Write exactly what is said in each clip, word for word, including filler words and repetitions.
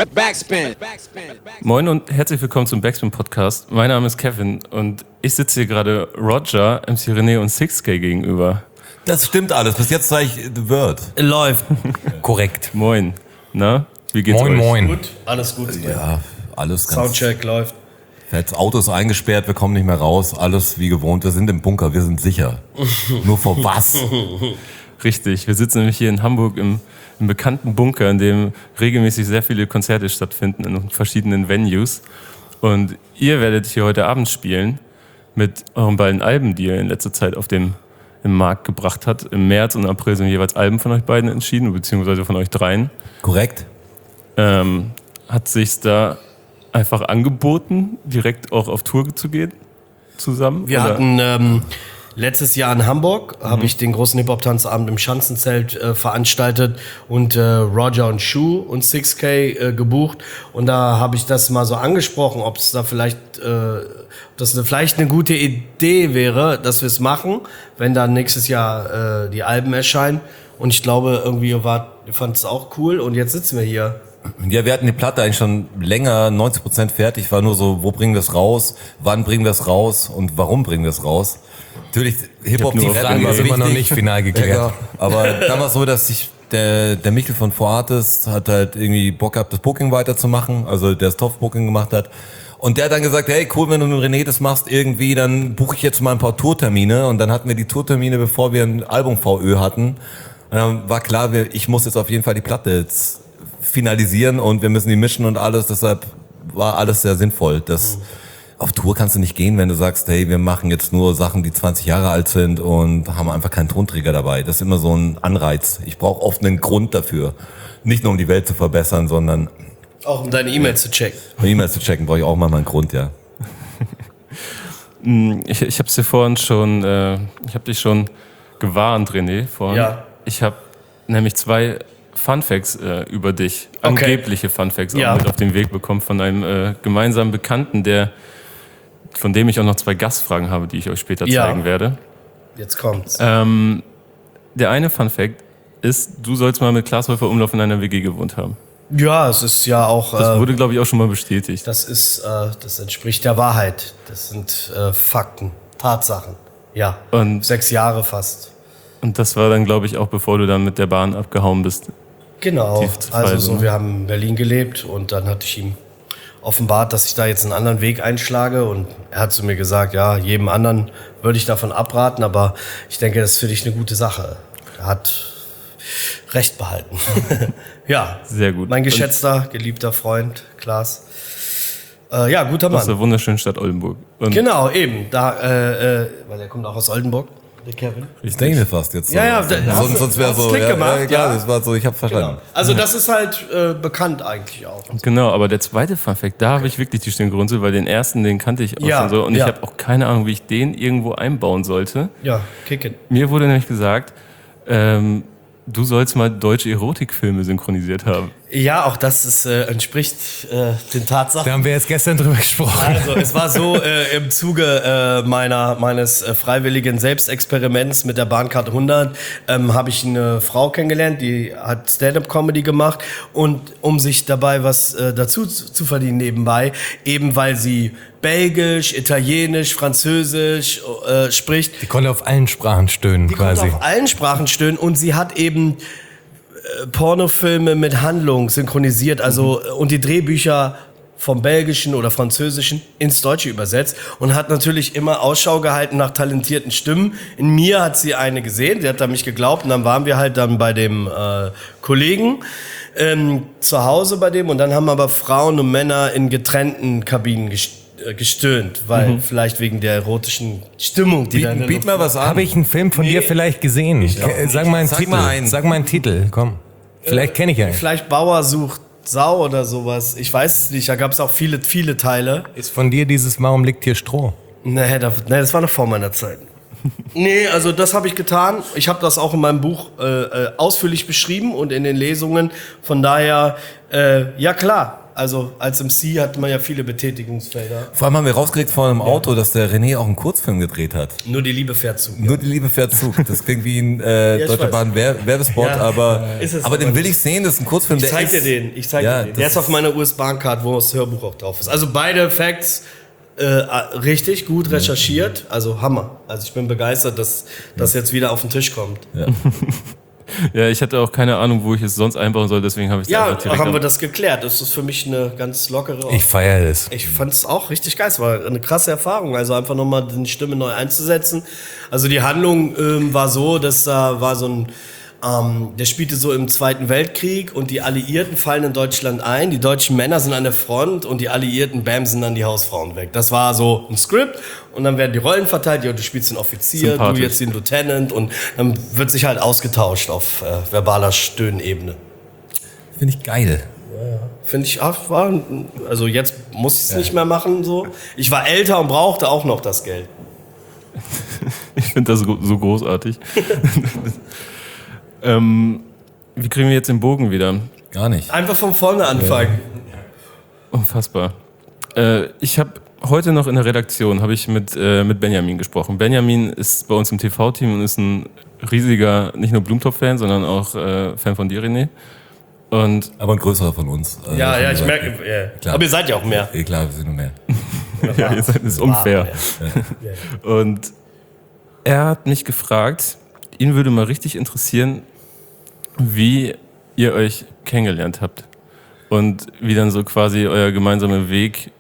Backspin. Moin und herzlich willkommen zum Backspin Podcast. Mein Name ist Kevin und ich sitze hier gerade Roger, M C René und six K gegenüber. Das stimmt alles. Bis jetzt sage ich The Word. Läuft. Korrekt. Moin. Na, wie geht's Moin, euch? moin. Gut, alles gut. Ja, alles ganz... Soundcheck läuft. Das Auto ist eingesperrt, wir kommen nicht mehr raus. Alles wie gewohnt. Wir sind im Bunker, wir sind sicher. Nur vor was? Richtig, wir sitzen nämlich hier in Hamburg im, im bekannten Bunker, in dem regelmäßig sehr viele Konzerte stattfinden in verschiedenen Venues. Und ihr werdet hier heute Abend spielen mit euren beiden Alben, die ihr in letzter Zeit auf dem im Markt gebracht habt. Im März und April sind jeweils Alben von euch beiden entschieden, beziehungsweise von euch dreien. Korrekt. Ähm, hat sich's da einfach angeboten, direkt auch auf Tour zu gehen zusammen? Wir oder? hatten ähm, letztes Jahr in Hamburg, mhm. habe ich den großen Hip-Hop-Tanzabend im Schanzenzelt äh, veranstaltet und äh, Roger und Shu und six K äh, gebucht. Und da habe ich das mal so angesprochen, ob es da vielleicht, äh, ob das eine, vielleicht eine gute Idee wäre, dass wir es machen, wenn dann nächstes Jahr äh, die Alben erscheinen. Und ich glaube, irgendwie ihr wart, ihr fandet es auch cool und jetzt sitzen wir hier. Ja, wir hatten die Platte eigentlich schon länger, neunzig Prozent fertig. War nur so, wo bringen wir es raus, wann bringen wir es raus und warum bringen wir es raus. Natürlich, Hip-Hop, Die Frage ist immer noch nicht final geklärt. Ja, aber dann war es so, dass sich der, der Michel von Four Artists hat halt irgendwie Bock gehabt, das Booking weiterzumachen, also der das Top-Booking gemacht hat. Und der hat dann gesagt, hey, cool, wenn du mit René das machst irgendwie, dann buche ich jetzt mal ein paar Tourtermine. Und dann hatten wir die Tourtermine, bevor wir ein Album-V Ö hatten. Und dann war klar, wir, ich muss jetzt auf jeden Fall die Platte jetzt finalisieren und wir müssen die mischen und alles. Deshalb war alles sehr sinnvoll. Das, auf Tour kannst du nicht gehen, wenn du sagst, hey, wir machen jetzt nur Sachen, die zwanzig Jahre alt sind und haben einfach keinen Tonträger dabei. Das ist immer so ein Anreiz. Ich brauche oft einen Grund dafür. Nicht nur um die Welt zu verbessern, sondern Auch um deine E-Mails zu checken. um E-Mails zu checken, brauche ich auch mal einen Grund, ja. Ich, ich habe es dir vorhin schon, äh, ich habe dich schon gewarnt, René, vorhin. Ja. Ich habe nämlich zwei Funfacts äh, über dich, Okay. angebliche Funfacts Ja. auch mit auf den Weg bekommen von einem äh, gemeinsamen Bekannten, der, von dem ich auch noch zwei Gastfragen habe, die ich euch später Ja. zeigen werde. Jetzt kommt's. Ähm, der eine Funfact ist, du sollst mal mit Klaas Häufer Umlauf in einer W G gewohnt haben. Ja, es ist ja auch... Das äh, wurde, glaube ich, auch schon mal bestätigt. Das ist, äh, das entspricht der Wahrheit. Das sind äh, Fakten, Tatsachen. Ja, Und- sechs Jahre fast. Und das war dann, glaube ich, auch bevor du dann mit der Bahn abgehauen bist. Genau. Tief zu Also Fallen, so, ne? wir haben in Berlin gelebt und dann hatte ich ihm offenbart, dass ich da jetzt einen anderen Weg einschlage und er hat zu mir gesagt, ja, jedem anderen würde ich davon abraten, aber ich denke, das ist für dich eine gute Sache. Er hat Recht behalten. Ja, Sehr gut. mein geschätzter, geliebter Freund, Klaas. Äh, ja, guter Aus der Mann. wunderschönen Stadt Oldenburg. Und Genau, eben. Da, äh, äh, weil er kommt auch aus Oldenburg, der Kevin. Ich denke mir fast jetzt so. Ja, ja, da- hast sonst, du- sonst wäre hast du so, Klick ja, gemacht, ja, klar, ja. das war so, ich habe verstanden. Also das ist halt äh, bekannt eigentlich auch. Genau, aber der zweite Funfact, da habe ich wirklich die Stirn gerunzelt, weil den ersten, den kannte ich auch Ja, schon so. Und ja. ich habe auch keine Ahnung, wie ich den irgendwo einbauen sollte. Ja, kick it. Mir wurde nämlich gesagt, ähm, du sollst mal deutsche Erotikfilme synchronisiert haben. Ja, auch das ist, äh, entspricht äh, den Tatsachen. Da haben wir jetzt gestern drüber gesprochen. Also, es war so, äh, im Zuge äh, meiner, meines äh, freiwilligen Selbstexperiments mit der Bahncard hundert ähm, habe ich eine Frau kennengelernt, die hat Stand-up-Comedy gemacht und um sich dabei was äh, dazu zu zu verdienen nebenbei, eben weil sie Belgisch, Italienisch, Französisch äh, spricht, Die konnte auf allen Sprachen stöhnen, die quasi. konnte auf allen Sprachen stöhnen und sie hat eben äh, Pornofilme mit Handlung synchronisiert, also äh, und die Drehbücher vom Belgischen oder Französischen ins Deutsche übersetzt und hat natürlich immer Ausschau gehalten nach talentierten Stimmen. In mir hat sie eine gesehen, sie hat an mich geglaubt und dann waren wir halt dann bei dem äh, Kollegen ähm, zu Hause bei dem und dann haben aber Frauen und Männer in getrennten Kabinen gest äh, gestöhnt, weil vielleicht wegen der erotischen Stimmung, die da in Biet, der biet Luft mal was an. Habe ich einen Film von dir vielleicht gesehen? Ke- Sag mal einen Sag Titel. mal einen. Sag mal einen Titel, komm. Vielleicht kenne ich einen. Vielleicht Bauer sucht Sau oder sowas. Ich weiß es nicht. Da gab es auch viele, viele Teile. Ist von dir dieses Warum liegt hier Stroh? Nee, da, nee das war noch vor meiner Zeit. Nee, also das habe ich getan. Ich habe das auch in meinem Buch äh, äh, ausführlich beschrieben und in den Lesungen. Von daher, äh, ja klar, also als M C hat man ja viele Betätigungsfelder. Vor allem haben wir rausgekriegt vor einem Auto, dass der René auch einen Kurzfilm gedreht hat. Nur die Liebe fährt zu. Nur die Liebe fährt Zug. Das klingt wie ein äh, Ja, ich Deutsche weiß. Bahn Wer- Werbespot, Ja, aber, ist es aber aber den will nicht. ich sehen. Das ist ein Kurzfilm, Ich der zeig ist... dir den, ich zeig Ja, dir den. das Der ist auf ist- meiner U S Bahncard, wo das Hörbuch auch drauf ist. Also beide Facts äh, richtig gut recherchiert, also Hammer. Also ich bin begeistert, dass das jetzt wieder auf den Tisch kommt. Ja, ich hatte auch keine Ahnung, wo ich es sonst einbauen soll, deswegen habe ich es Ja, einfach direkt haben am- wir das geklärt. Das ist für mich eine ganz lockere... Ich feiere es. Ich fand es auch richtig geil. Es war eine krasse Erfahrung. Also einfach nochmal die Stimme neu einzusetzen. Also die Handlung ähm, war so, dass da war so ein, ähm, der spielte so im Zweiten Weltkrieg und die Alliierten fallen in Deutschland ein. Die deutschen Männer sind an der Front und die Alliierten bämsen dann die Hausfrauen weg. Das war so ein Skript und dann werden die Rollen verteilt. Ja, du spielst den Offizier, Sympathisch. du jetzt den Lieutenant und dann wird sich halt ausgetauscht auf äh, verbaler Stöhnebene. Finde ich geil. Finde ich, ach, war, also jetzt muss ich es nicht mehr machen so. Ich war älter und brauchte auch noch das Geld. Ich finde das so so großartig. ähm, wie kriegen wir jetzt den Bogen wieder? Gar nicht. Einfach von vorne anfangen. Unfassbar. Äh, ich habe heute noch in der Redaktion habe ich mit, äh, mit Benjamin gesprochen. Benjamin ist bei uns im T V-Team und ist ein riesiger, nicht nur Blumentopf-Fan, sondern auch äh, Fan von dir, René. Und Aber ein größerer von uns. Also Ja, ja, von ich der merke, Seite. ja. Klar. Aber ihr seid ja auch mehr. Eh, klar, wir sind nur mehr. ja, ihr seid, das ist unfair. Und er hat mich gefragt, ihn würde mal richtig interessieren, wie ihr euch kennengelernt habt. Und wie dann so quasi euer gemeinsamer Weg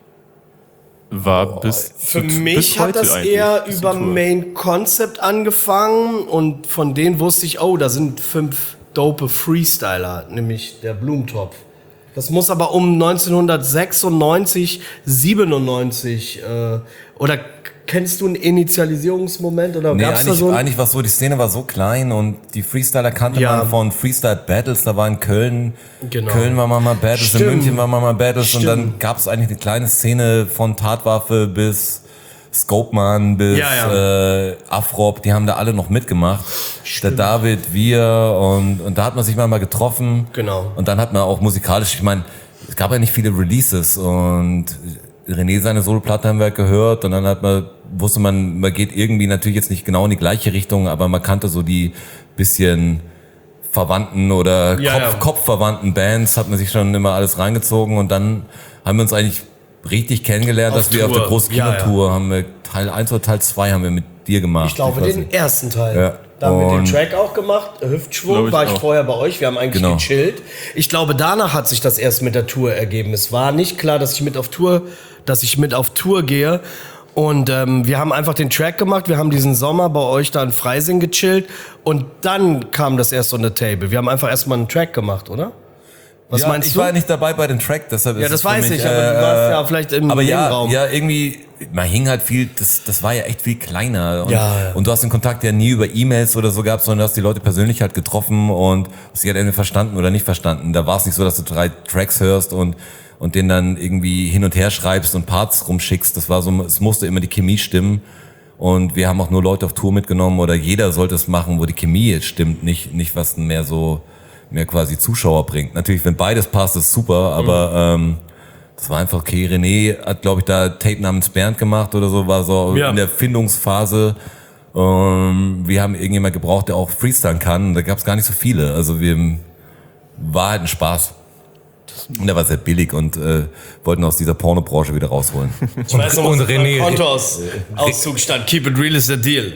war bis Für zu- mich bis hat heute das eigentlich, eher bis über zur Tour. Main Concept angefangen und von denen wusste ich, oh, da sind fünf dope Freestyler, nämlich der Blumentopf. Das muss aber um neunzehnhundertsechsundneunzig, siebenundneunzig äh, oder kennst du einen Initialisierungsmoment oder Nee, gab's da eigentlich, so einen? eigentlich war es so, die Szene war so klein und die Freestyler kannte Ja. man von Freestyle Battles, da war in Köln, Genau. Köln war mal Battles, Stimmt. in München war mal Battles und Stimmt. dann gab es eigentlich eine kleine Szene von Tatwaffe bis Scopeman bis Ja, ja. Äh, Afrop, die haben da alle noch mitgemacht. Der David, wir und, und da hat man sich mal getroffen. Genau. Und dann hat man auch musikalisch, ich meine, es gab ja nicht viele Releases und René seine Soloplatte haben wir gehört und dann hat man, wusste man, man geht irgendwie natürlich jetzt nicht genau in die gleiche Richtung, aber man kannte so die bisschen verwandten oder Ja, Kopf, ja. kopfverwandten Bands, hat man sich schon immer alles reingezogen und dann haben wir uns eigentlich richtig kennengelernt, Auf dass wir auf der Tour. großen Ja, Kinotour haben wir Teil eins oder Teil zwei haben wir mit dir gemacht. Ich glaube, weiß den nicht. ersten Teil. Ja. Da haben wir den Und- Track auch gemacht. Hüftschwung Glaub ich war ich auch. vorher bei euch. Wir haben eigentlich Genau. gechillt. Ich glaube, danach hat sich das erst mit der Tour ergeben. Es war nicht klar, dass ich mit auf Tour, dass ich mit auf Tour gehe. Und ähm, wir haben einfach den Track gemacht. Wir haben diesen Sommer bei euch da in Freising gechillt. Und dann kam das erst on the table. Wir haben einfach erstmal einen Track gemacht, oder? Was ja, meinst ich du? war nicht dabei bei dem Track, deshalb Ja, ist das es für weiß mich, ich, aber du warst ja vielleicht im aber ja, Nebenraum. ja, irgendwie, man hing halt viel, das, das war ja echt viel kleiner. Und, Ja, ja. und du hast den Kontakt ja nie über E-Mails oder so gehabt, sondern du hast die Leute persönlich halt getroffen und sie hat entweder verstanden oder nicht verstanden. Da war es nicht so, dass du drei Tracks hörst und, und den dann irgendwie hin und her schreibst und Parts rumschickst. Das war so, es musste immer die Chemie stimmen. Und wir haben auch nur Leute auf Tour mitgenommen oder jeder sollte es machen, wo die Chemie jetzt stimmt, nicht, nicht was mehr so, mehr quasi Zuschauer bringt. Natürlich, wenn beides passt, ist super, aber ähm, das war einfach okay. René hat, glaube ich, da Tape namens Bernd gemacht oder so, war so Ja. in der Findungsphase. Ähm, wir haben irgendjemand gebraucht, der auch freestylen kann. Und da gab es gar nicht so viele. Also wir war halt ein Spaß. Und der war sehr billig und äh, wollten aus dieser Pornobranche wieder rausholen. Ich weiß noch, Und was auf René- meinem Kontoauszug stand. Keep it real is the deal.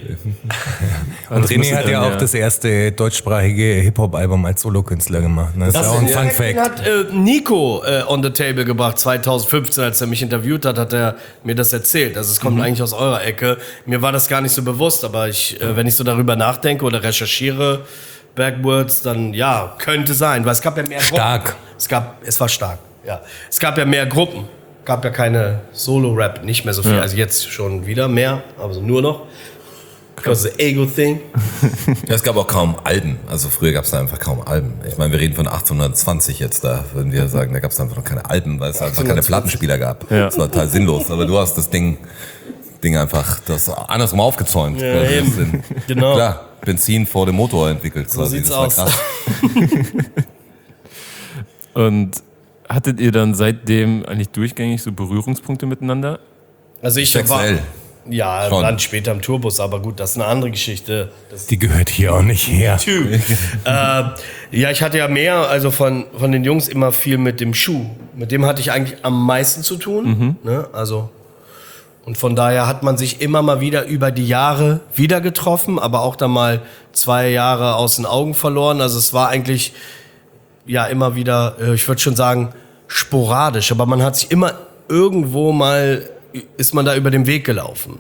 Und das René müsste hat dann ja auch ja- das erste deutschsprachige Hip-Hop-Album als Solokünstler gemacht. Das, ist ja auch ein Fun Den Fact. hat äh, Nico äh, on the table gebracht, zwanzig fünfzehn, als er mich interviewt hat, hat er mir das erzählt. Also es kommt eigentlich aus eurer Ecke. Mir war das gar nicht so bewusst, aber ich, äh, wenn ich so darüber nachdenke oder recherchiere, Backwards, dann ja, könnte sein. Weil es gab ja mehr Stark. Gruppen. Es gab, es war stark, ja. Es gab ja mehr Gruppen. Gab ja keine Solo-Rap, nicht mehr so viel. Ja. Also jetzt schon wieder mehr, aber so nur noch. Because the ego thing. Ja, es gab auch kaum Alben. Also früher gab es da einfach kaum Alben. Ich meine, wir reden von achtzehnhundertzwanzig jetzt da, würden wir sagen, da gab es einfach noch keine Alben, weil es einfach keine Plattenspieler gab. Ja. Das war total sinnlos. Aber du hast das Ding, Ding einfach das andersrum aufgezäumt. Ja, quasi. eben. Das sind- Genau. Klar, Benzin vor dem Motor entwickelt. So quasi. sieht's das war aus. krass. Und hattet ihr dann seitdem eigentlich durchgängig so Berührungspunkte miteinander? Also ich Sexuell. war... Ja, Schon. dann später im Tourbus, aber gut, das ist eine andere Geschichte. Das Die gehört hier auch nicht her. äh, ja, ich hatte ja mehr, also von, von den Jungs immer viel mit dem Schuh. Mit dem hatte ich eigentlich am meisten zu tun. Mhm. Ne? Also, und von daher hat man sich immer mal wieder über die Jahre wieder getroffen, aber auch dann mal zwei Jahre aus den Augen verloren. Also es war eigentlich ja immer wieder, äh, ich würde schon sagen, sporadisch. Aber man hat sich immer irgendwo mal, ist man da über den Weg gelaufen.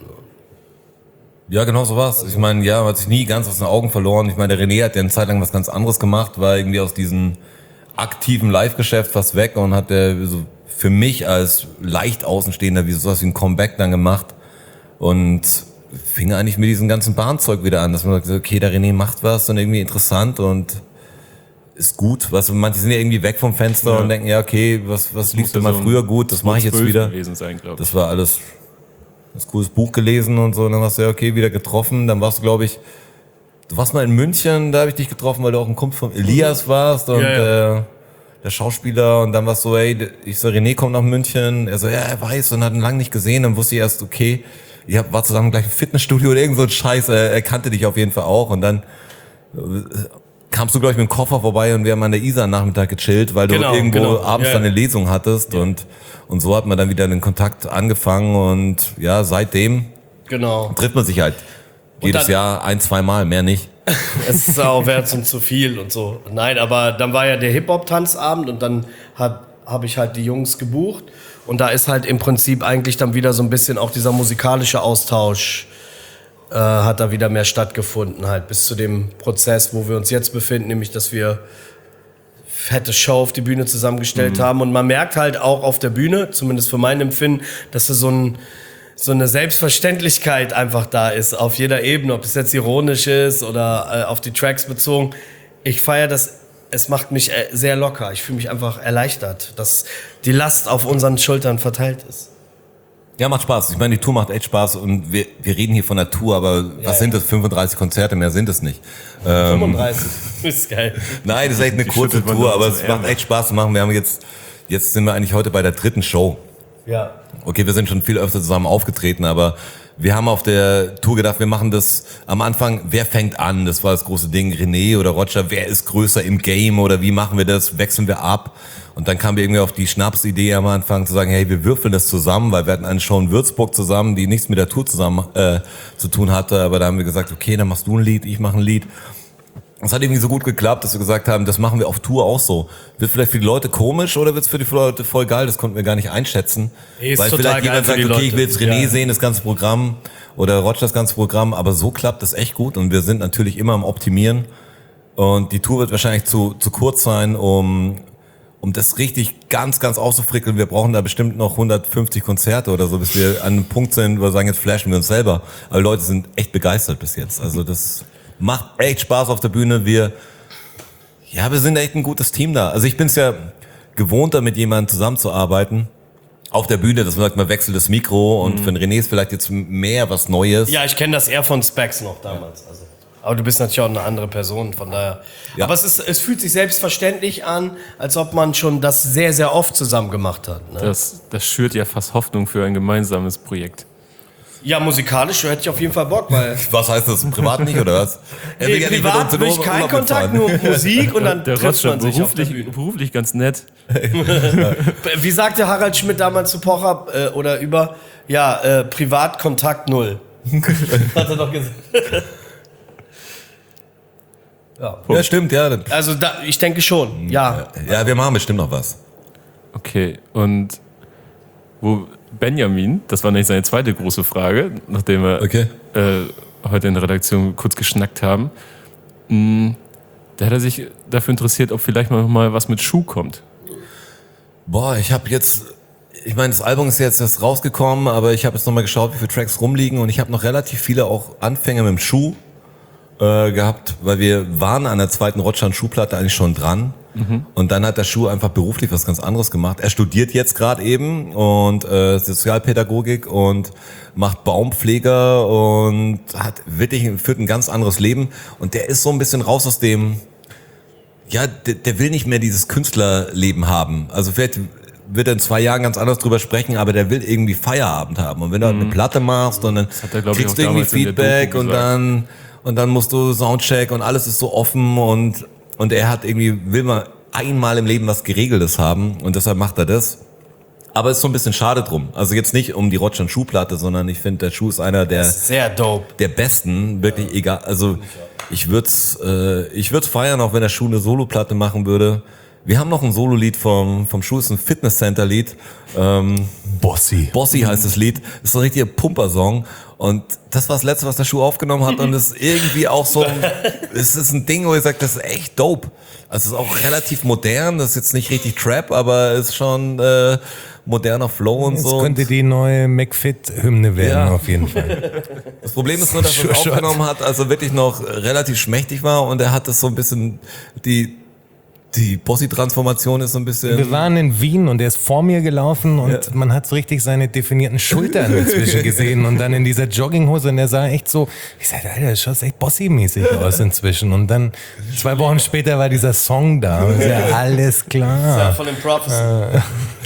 Ja, genau so war's. Ich meine, ja, man hat sich nie ganz aus den Augen verloren. Ich meine, der René hat ja eine Zeit lang was ganz anderes gemacht, war irgendwie aus diesem aktiven Live-Geschäft fast weg und hat der so für mich als leicht Außenstehender wie sowas wie ein Comeback dann gemacht und fing eigentlich mit diesem ganzen Bahnzeug wieder an, dass man sagt, okay, der René macht was und irgendwie interessant und ist gut. Was, manche sind ja irgendwie weg vom Fenster Ja. und denken, ja, okay, was, was lief denn ja mal so früher gut, das mache ich jetzt zwölf wieder. gewesen sein, glaub ich. Das war alles, das cooles Buch gelesen und so, und dann warst du ja okay, wieder getroffen, dann warst du, glaube ich, du warst mal in München, da habe ich dich getroffen, weil du auch ein Kumpel von Elias warst und Ja, ja. Äh, der Schauspieler und dann warst du so, ey, ich so, René kommt nach München, er so, ja, er weiß und hat ihn lange nicht gesehen, dann wusste ich erst, okay, ihr war zusammen gleich im Fitnessstudio oder irgend so ein Scheiß, er, er kannte dich auf jeden Fall auch und dann äh, kamst du, glaube ich, mit dem Koffer vorbei und wir haben an der Isar Nachmittag gechillt, weil du Genau, irgendwo genau. abends Ja, dann ja. eine Lesung hattest und, und so hat man dann wieder den Kontakt angefangen und ja, seitdem Genau. trifft man sich halt jedes dann- Jahr ein, zwei Mal, mehr nicht. Es ist auch wert und zu viel und so. Nein, aber dann war ja der Hip-Hop-Tanzabend und dann habe hab ich halt die Jungs gebucht. Und da ist halt im Prinzip eigentlich dann wieder so ein bisschen auch dieser musikalische Austausch äh, hat da wieder mehr stattgefunden halt bis zu dem Prozess, wo wir uns jetzt befinden, nämlich dass wir fette Show auf die Bühne zusammengestellt haben. Und man merkt halt auch auf der Bühne, zumindest für mein Empfinden, dass es so ein so eine Selbstverständlichkeit einfach da ist, auf jeder Ebene, ob es jetzt ironisch ist oder äh, auf die Tracks bezogen. Ich feiere das, es macht mich äh, sehr locker. Ich fühle mich einfach erleichtert, dass die Last auf unseren Schultern verteilt ist. Ja, macht Spaß. Ich meine, die Tour macht echt Spaß und wir, wir reden hier von der Tour, aber Ja, was sind das? fünfunddreißig Konzerte, mehr sind es nicht. Ähm, fünfunddreißig, ist geil. Nein, das ist echt eine Die kurze schüttelt man Tour, dann aber aus es dem macht Ärmel. echt Spaß zu machen. Wir haben jetzt, jetzt sind wir eigentlich heute bei der dritten Show. Ja. Okay, wir sind schon viel öfter zusammen aufgetreten, aber wir haben auf der Tour gedacht, wir machen das am Anfang, wer fängt an? Das war das große Ding, René oder Roger, wer ist größer im Game oder wie machen wir das? Wechseln wir ab? Und dann kamen wir irgendwie auf die Schnapsidee am Anfang zu sagen, hey, wir würfeln das zusammen, weil wir hatten eine Show in Würzburg zusammen, die nichts mit der Tour zusammen äh, zu tun hatte, aber da haben wir gesagt, okay, dann machst du ein Lied, ich mache ein Lied. Es hat irgendwie so gut geklappt, dass wir gesagt haben, das machen wir auf Tour auch so. Wird vielleicht für die Leute komisch oder wird es für die Leute voll geil? Das konnten wir gar nicht einschätzen. Nee, ist Weil total vielleicht geil jemand für sagt, die okay, ich will Leute. jetzt René Ja. sehen, das ganze Programm oder Roger das ganze Programm, aber so klappt das echt gut und wir sind natürlich immer am Optimieren und die Tour wird wahrscheinlich zu, zu kurz sein, um, um das richtig ganz, ganz auszufrickeln. Wir brauchen da bestimmt noch hundertfünfzig Konzerte oder so, bis wir an einem Punkt sind, wo wir sagen, jetzt flashen wir uns selber. Aber Leute sind echt begeistert bis jetzt. Also das macht echt Spaß auf der Bühne. Wir Ja, wir sind echt ein gutes Team da. Also ich bin es ja gewohnter, mit jemandem zusammenzuarbeiten. Auf der Bühne, dass man sagt, man wechselt das Mikro und für den René ist vielleicht jetzt mehr was Neues. Ja, ich kenne das eher von Specs noch damals. Also. Aber du bist natürlich auch eine andere Person, von daher. Ja. Aber es, ist, es fühlt sich selbstverständlich an, als ob man schon das sehr, sehr oft zusammen gemacht hat. Ne? Das, das schürt ja fast Hoffnung für ein gemeinsames Projekt. Ja, musikalisch hätte ich auf jeden Fall Bock, weil Was heißt das? Privat nicht oder was? Er will nee, ja nicht mit privat uns in will ich Urlaub keinen Kontakt, mitfahren. nur Musik und dann Der trifft Roger man sich auf der beruflich, Bühne. beruflich ganz nett. Wie sagte Harald Schmidt damals zu Pocher äh, oder über, ja, äh, Privatkontakt null. Hat er doch gesagt. Ja. Ja, stimmt, ja. Also da, ich denke schon, ja. Ja, wir machen bestimmt noch was. Okay, und wo Benjamin, das war nämlich seine zweite große Frage, nachdem wir Okay. äh, heute in der Redaktion kurz geschnackt haben, mh, da hat er sich dafür interessiert, ob vielleicht mal, mal was mit Schuh kommt. Boah, ich habe jetzt, ich meine, das Album ist jetzt erst rausgekommen, aber ich habe jetzt nochmal geschaut, wie viele Tracks rumliegen und ich habe noch relativ viele auch Anfänge mit dem Schuh äh, gehabt, weil wir waren an der zweiten Rotschan Schuhplatte eigentlich schon dran. Und dann hat der Schuh einfach beruflich was ganz anderes gemacht. Er studiert jetzt gerade eben und äh, Sozialpädagogik und macht Baumpfleger und hat wirklich führt ein ganz anderes Leben. Und der ist so ein bisschen raus aus dem ja, der, der will nicht mehr dieses Künstlerleben haben. Also vielleicht wird er in zwei Jahren ganz anders drüber sprechen, aber der will irgendwie Feierabend haben. Und wenn du halt eine Platte machst und dann er, kriegst du irgendwie Feedback und dann, und dann musst du Soundcheck und alles ist so offen und, und er hat irgendwie, will man einmal im Leben was Geregeltes haben und deshalb macht er das. Aber es ist so ein bisschen schade drum. Also jetzt nicht um die Rotschan Schuhplatte, sondern ich finde, der Schuh ist einer der, sehr dope. der besten, wirklich ja. egal. Also ich würde es äh, ich würd's feiern, auch wenn der Schuh eine Soloplatte machen würde. Wir haben noch ein Solo-Lied vom, vom Schuh, ist ein Fitness-Center-Lied. Ähm, Bossy. Bossy heißt das Lied. Das ist so ein richtiger Pumper-Song. Und das war das Letzte, was der Schuh aufgenommen hat. Und das ist irgendwie auch so, es ist ein Ding, wo ich sage, das ist echt dope. Also es ist auch relativ modern. Das ist jetzt nicht richtig Trap, aber es ist schon äh, moderner Flow und Jetzt so. Das könnte die neue McFit-Hymne werden, ja. auf jeden Fall. Das Problem ist nur, dass er es aufgenommen hat, also wirklich noch relativ schmächtig war. Und er hat das so ein bisschen, die... Die Bossy-Transformation ist so ein bisschen... Wir waren in Wien und er ist vor mir gelaufen und ja. man hat so richtig seine definierten Schultern inzwischen gesehen und dann in dieser Jogginghose und er sah echt so, ich sagte, Alter, das schaut echt Bossy-mäßig aus inzwischen und dann zwei Wochen später war dieser Song da und ja, alles klar. Das ist ja von den Prophecy.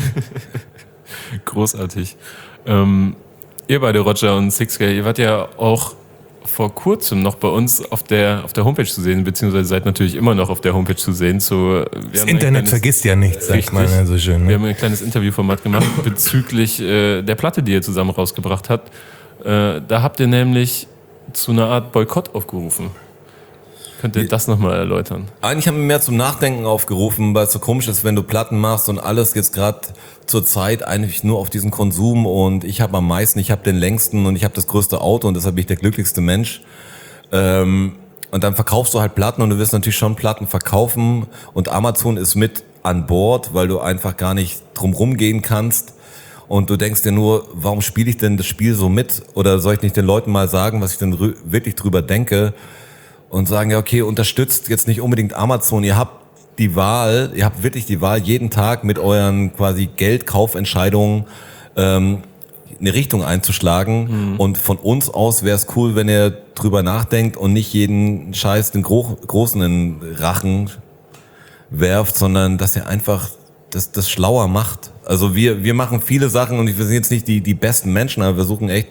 Großartig. Ähm, ihr beide, Roger und Sixscale, ihr wart ja auch vor kurzem noch bei uns auf der auf der Homepage zu sehen, beziehungsweise seid natürlich immer noch auf der Homepage zu sehen. So, das Internet kleines, vergisst ja nichts, sagt man ja so schön. Ne? Wir haben ein kleines Interviewformat gemacht bezüglich äh, der Platte, die ihr zusammen rausgebracht habt. Äh, da habt ihr nämlich zu einer Art Boykott aufgerufen. Könnt ihr das nochmal erläutern? Eigentlich haben wir mehr zum Nachdenken aufgerufen, weil es so komisch ist, wenn du Platten machst und alles jetzt gerade zur Zeit eigentlich nur auf diesen Konsum und ich habe am meisten, ich habe den längsten und ich habe das größte Auto und deshalb bin ich der glücklichste Mensch. Ähm, und dann verkaufst du halt Platten und du wirst natürlich schon Platten verkaufen und Amazon ist mit an Bord, weil du einfach gar nicht drumrum gehen kannst. Und du denkst dir nur, warum spiele ich denn das Spiel so mit? Oder soll ich nicht den Leuten mal sagen, was ich denn r- wirklich drüber denke? Und sagen, ja, okay, unterstützt jetzt nicht unbedingt Amazon. Ihr habt die Wahl, ihr habt wirklich die Wahl, jeden Tag mit euren quasi Geldkaufentscheidungen ähm, eine Richtung einzuschlagen. Mhm. Und von uns aus wäre es cool, wenn ihr drüber nachdenkt und nicht jeden Scheiß den Gro- Großen in den Rachen werft, sondern dass ihr einfach das, das schlauer macht. Also wir, wir machen viele Sachen und wir sind jetzt nicht die, die besten Menschen, aber wir versuchen echt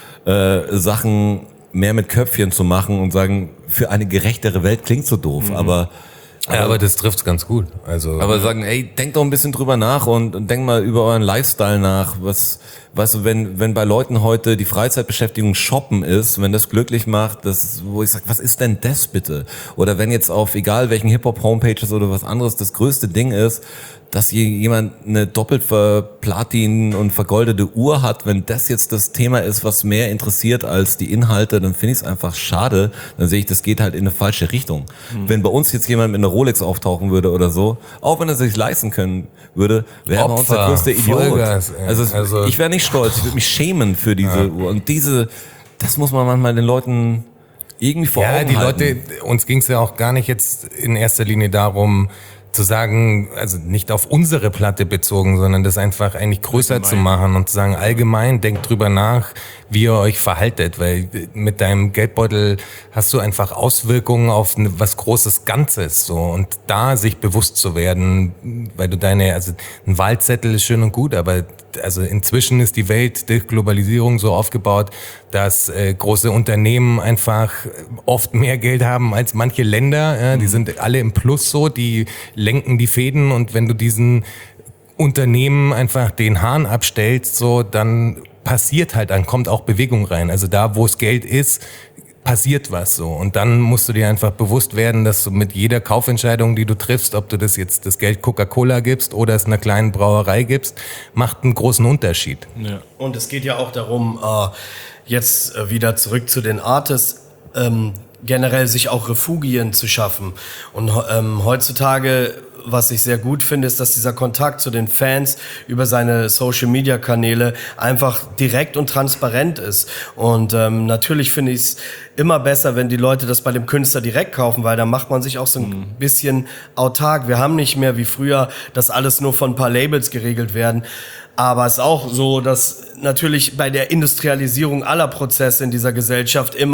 äh, Sachen mehr mit Köpfchen zu machen und sagen, für eine gerechtere Welt klingt so doof, mhm. aber, aber... Ja, aber das trifft's ganz gut. Also, aber sagen, ey, denkt doch ein bisschen drüber nach und, und denkt mal über euren Lifestyle nach. Was, weißt du, wenn, wenn bei Leuten heute die Freizeitbeschäftigung Shoppen ist, wenn das glücklich macht, das, wo ich sage, was ist denn das bitte? Oder wenn jetzt auf egal welchen Hip-Hop-Homepages oder was anderes das größte Ding ist, dass hier jemand eine doppelt verplatin und vergoldete Uhr hat, wenn das jetzt das Thema ist, was mehr interessiert als die Inhalte, dann finde ich es einfach schade. Dann sehe ich, das geht halt in eine falsche Richtung. Mhm. Wenn bei uns jetzt jemand mit einer Rolex auftauchen würde oder so, auch wenn er sich leisten können würde, wäre bei uns der größte Idiot. Vollgas, also, also ich wäre nicht stolz, ich würde mich schämen für diese ja. Uhr. Und diese, das muss man manchmal den Leuten irgendwie vor ja, Augen die halten. Leute, uns ging es ja auch gar nicht jetzt in erster Linie darum, zu sagen, also nicht auf unsere Platte bezogen, sondern das einfach eigentlich größer allgemein zu machen und zu sagen, allgemein, denkt drüber nach, wie ihr euch verhaltet, weil mit deinem Geldbeutel hast du einfach Auswirkungen auf was Großes Ganzes, so, und da sich bewusst zu werden, weil du deine, also ein Wahlzettel ist schön und gut, aber also inzwischen ist die Welt durch Globalisierung so aufgebaut, dass äh, große Unternehmen einfach oft mehr Geld haben als manche Länder. Ja, die sind alle im Plus so, die lenken die Fäden und wenn du diesen Unternehmen einfach den Hahn abstellst, so, dann passiert halt, dann kommt auch Bewegung rein. Also da, wo es Geld ist, passiert was so. Und dann musst du dir einfach bewusst werden, dass du mit jeder Kaufentscheidung, die du triffst, ob du das jetzt das Geld Coca-Cola gibst oder es einer kleinen Brauerei gibst, macht einen großen Unterschied. Ja. Und es geht ja auch darum, äh, jetzt äh, wieder zurück zu den Artists, ähm, generell sich auch Refugien zu schaffen. Und ähm, heutzutage, was ich sehr gut finde, ist, dass dieser Kontakt zu den Fans über seine Social-Media-Kanäle einfach direkt und transparent ist. Und ähm, natürlich finde ich es immer besser, wenn die Leute das bei dem Künstler direkt kaufen, weil dann macht man sich auch so ein mhm. bisschen autark. Wir haben nicht mehr wie früher, dass alles nur von ein paar Labels geregelt werden. Aber es ist auch so, dass natürlich bei der Industrialisierung aller Prozesse in dieser Gesellschaft immer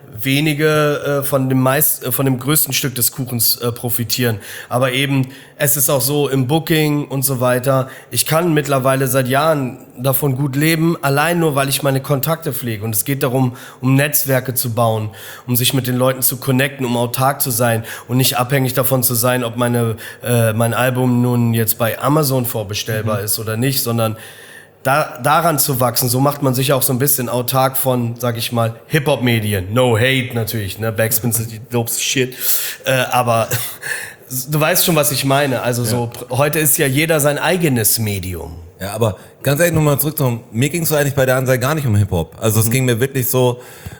wenige äh, von dem meist, äh, von dem größten Stück des Kuchens äh, profitieren. Aber eben, es ist auch so im Booking und so weiter. Ich kann mittlerweile seit Jahren davon gut leben, allein nur, weil ich meine Kontakte pflege. Und es geht darum, um Netzwerke zu bauen, um sich mit den Leuten zu connecten, um autark zu sein und nicht abhängig davon zu sein, ob meine, äh, mein Album nun jetzt bei Amazon vorbestellbar mhm. ist oder nicht, sondern Da, daran zu wachsen, so macht man sich auch so ein bisschen autark von, sag ich mal, Hip-Hop-Medien. No hate natürlich, ne? Backspin sind die dopeste Shit. Äh, aber du weißt schon, was ich meine. Also so, ja. Heute ist ja jeder sein eigenes Medium. Ja, aber ganz ehrlich, nochmal zurückzukommen, mir ging es so eigentlich bei der Ansage gar nicht um Hip-Hop. Also es mhm. ging mir wirklich so,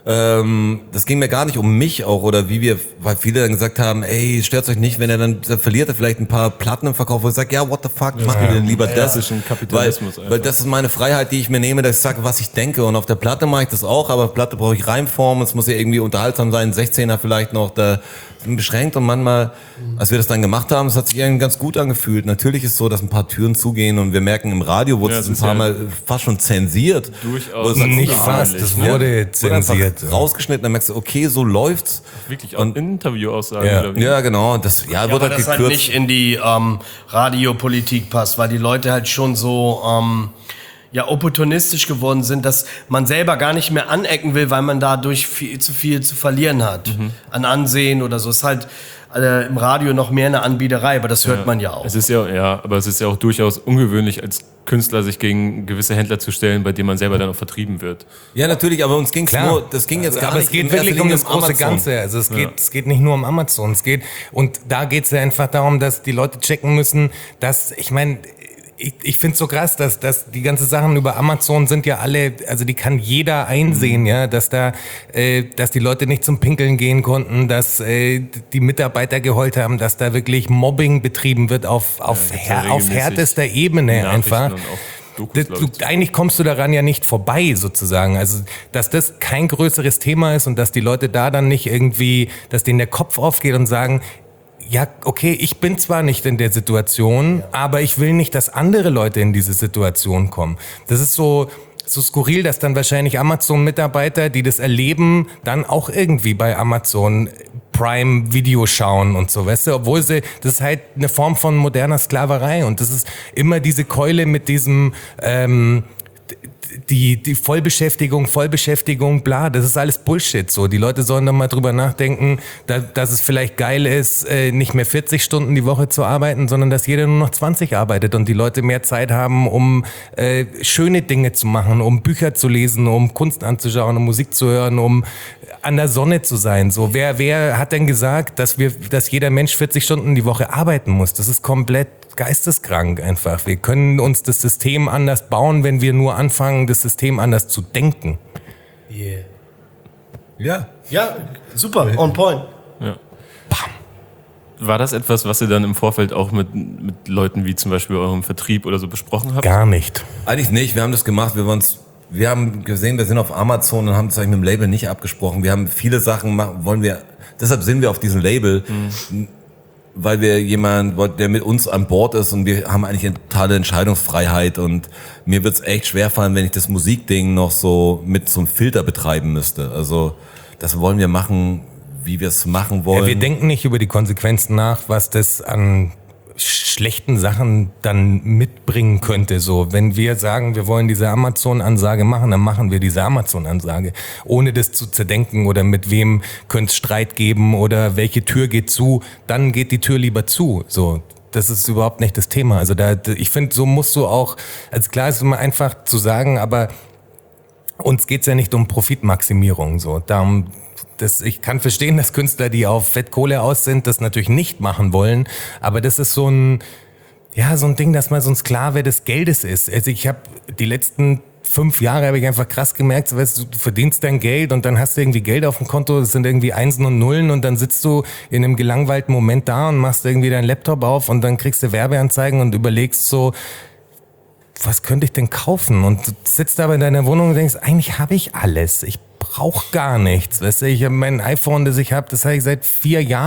ähm, das ging mir gar nicht um mich auch oder wie wir, weil viele dann gesagt haben, ey, stört euch nicht, wenn er dann, dann verliert er vielleicht ein paar Platten im Verkauf, wo ich sage, ja, what the fuck, ja. mach mir denn lieber ja, das. Das ist ein Kapitalismus weil, weil das ist meine Freiheit, die ich mir nehme, dass ich sage, was ich denke und auf der Platte mache ich das auch, aber auf Platte brauche ich Reimform, es muss ja irgendwie unterhaltsam sein, sechzehner vielleicht noch, da beschränkt und manchmal, als wir das dann gemacht haben, es hat sich irgendwie ganz gut angefühlt. Natürlich ist es so, dass ein paar Türen zugehen und wir merken, im Radio wurde ja, es ein paar ja Mal fast schon zensiert. Durchaus. Nicht fast, es wurde ja, zensiert. Wurde rausgeschnitten, dann merkst du, okay, so läuft's. Wirklich auch und, Interview-Aussagen ja. oder wie? Ja, genau. Das, ja, ja, wird aber halt das gekürzt. halt nicht in die ähm, Radiopolitik passt, weil die Leute halt schon so ähm, ja opportunistisch geworden sind, dass man selber gar nicht mehr anecken will, weil man dadurch viel zu viel zu verlieren hat mhm. an Ansehen oder so. Es ist halt äh, im Radio noch mehr eine Anbiederei, aber das hört ja. man ja auch. Es ist ja, ja, aber es ist ja auch durchaus ungewöhnlich, als Künstler sich gegen gewisse Händler zu stellen, bei denen man selber dann auch vertrieben wird. Ja, natürlich, aber uns ging's Klar. nur, das ging jetzt gar aber nicht. es geht wirklich um das große Amazon. Ganze. Also es geht, ja. es geht nicht nur um Amazon. Es geht, und da geht's ja einfach darum, dass die Leute checken müssen, dass, ich meine, Ich, ich finde es so krass, dass, dass die ganzen Sachen über Amazon sind ja alle, also die kann jeder einsehen, mhm. ja, dass da, äh, dass die Leute nicht zum Pinkeln gehen konnten, dass äh, die Mitarbeiter geheult haben, dass da wirklich Mobbing betrieben wird auf, auf, ja, her, auf härtester Ebene einfach. Dokus, du, eigentlich kommst du daran ja nicht vorbei, sozusagen. Also, dass das kein größeres Thema ist und dass die Leute da dann nicht irgendwie, dass denen der Kopf aufgeht und sagen, ja, okay, ich bin zwar nicht in der Situation, ja. aber ich will nicht, dass andere Leute in diese Situation kommen. Das ist so, so skurril, dass dann wahrscheinlich Amazon-Mitarbeiter, die das erleben, dann auch irgendwie bei Amazon Prime Video schauen und so, weißt du, obwohl sie, das ist halt eine Form von moderner Sklaverei und das ist immer diese Keule mit diesem, ähm, Die, die Vollbeschäftigung, Vollbeschäftigung, bla, das ist alles Bullshit. So, die Leute sollen doch mal drüber nachdenken, da, dass es vielleicht geil ist, äh, nicht mehr vierzig Stunden die Woche zu arbeiten, sondern dass jeder nur noch zwanzig arbeitet und die Leute mehr Zeit haben, um äh, schöne Dinge zu machen, um Bücher zu lesen, um Kunst anzuschauen, um Musik zu hören, um an der Sonne zu sein. So, wer, wer hat denn gesagt, dass wir, dass jeder Mensch vierzig Stunden die Woche arbeiten muss? Das ist komplett geisteskrank einfach. Wir können uns das System anders bauen, wenn wir nur anfangen, das System anders zu denken. Yeah. Ja. Ja, super, on point. Ja. War das etwas, was ihr dann im Vorfeld auch mit, mit Leuten wie zum Beispiel eurem Vertrieb oder so besprochen habt? Gar nicht. Eigentlich nicht. Wir haben das gemacht. Wir, wir haben gesehen, wir sind auf Amazon und haben das eigentlich mit dem Label nicht abgesprochen. Wir haben viele Sachen, wollen wir, deshalb sind wir auf diesem Label. Mhm. Weil wir jemand, der mit uns an Bord ist und wir haben eigentlich eine totale Entscheidungsfreiheit und mir wird's echt schwerfallen, wenn ich das Musikding noch so mit so einem Filter betreiben müsste. Also das wollen wir machen, wie wir es machen wollen. Ja, wir denken nicht über die Konsequenzen nach, was das an schlechten Sachen dann mitbringen könnte. So, wenn wir sagen, wir wollen diese Amazon-Ansage machen, dann machen wir diese Amazon-Ansage, ohne das zu zerdenken oder mit wem könnte es Streit geben oder welche Tür geht zu, dann geht die Tür lieber zu. So, das ist überhaupt nicht das Thema. Also da, ich finde, so musst du auch, also klar ist es immer einfach zu sagen, aber uns geht's ja nicht um Profitmaximierung. So, darum Das, ich kann verstehen, dass Künstler, die auf Fettkohle aus sind, das natürlich nicht machen wollen. Aber das ist so ein, ja, so ein Ding, dass man so ein Sklave des Geldes ist. Also ich habe die letzten fünf Jahre habe ich einfach krass gemerkt, so, weißt du, du verdienst dein Geld und dann hast du irgendwie Geld auf dem Konto, das sind irgendwie Einsen und Nullen und dann sitzt du in einem gelangweilten Moment da und machst irgendwie deinen Laptop auf und dann kriegst du Werbeanzeigen und überlegst so, was könnte ich denn kaufen? Und du sitzt aber in deiner Wohnung und denkst, eigentlich habe ich alles. Ich brauche gar nichts. Weißt du, ich habe mein iPhone, das ich habe, das habe ich seit vier Jahren, das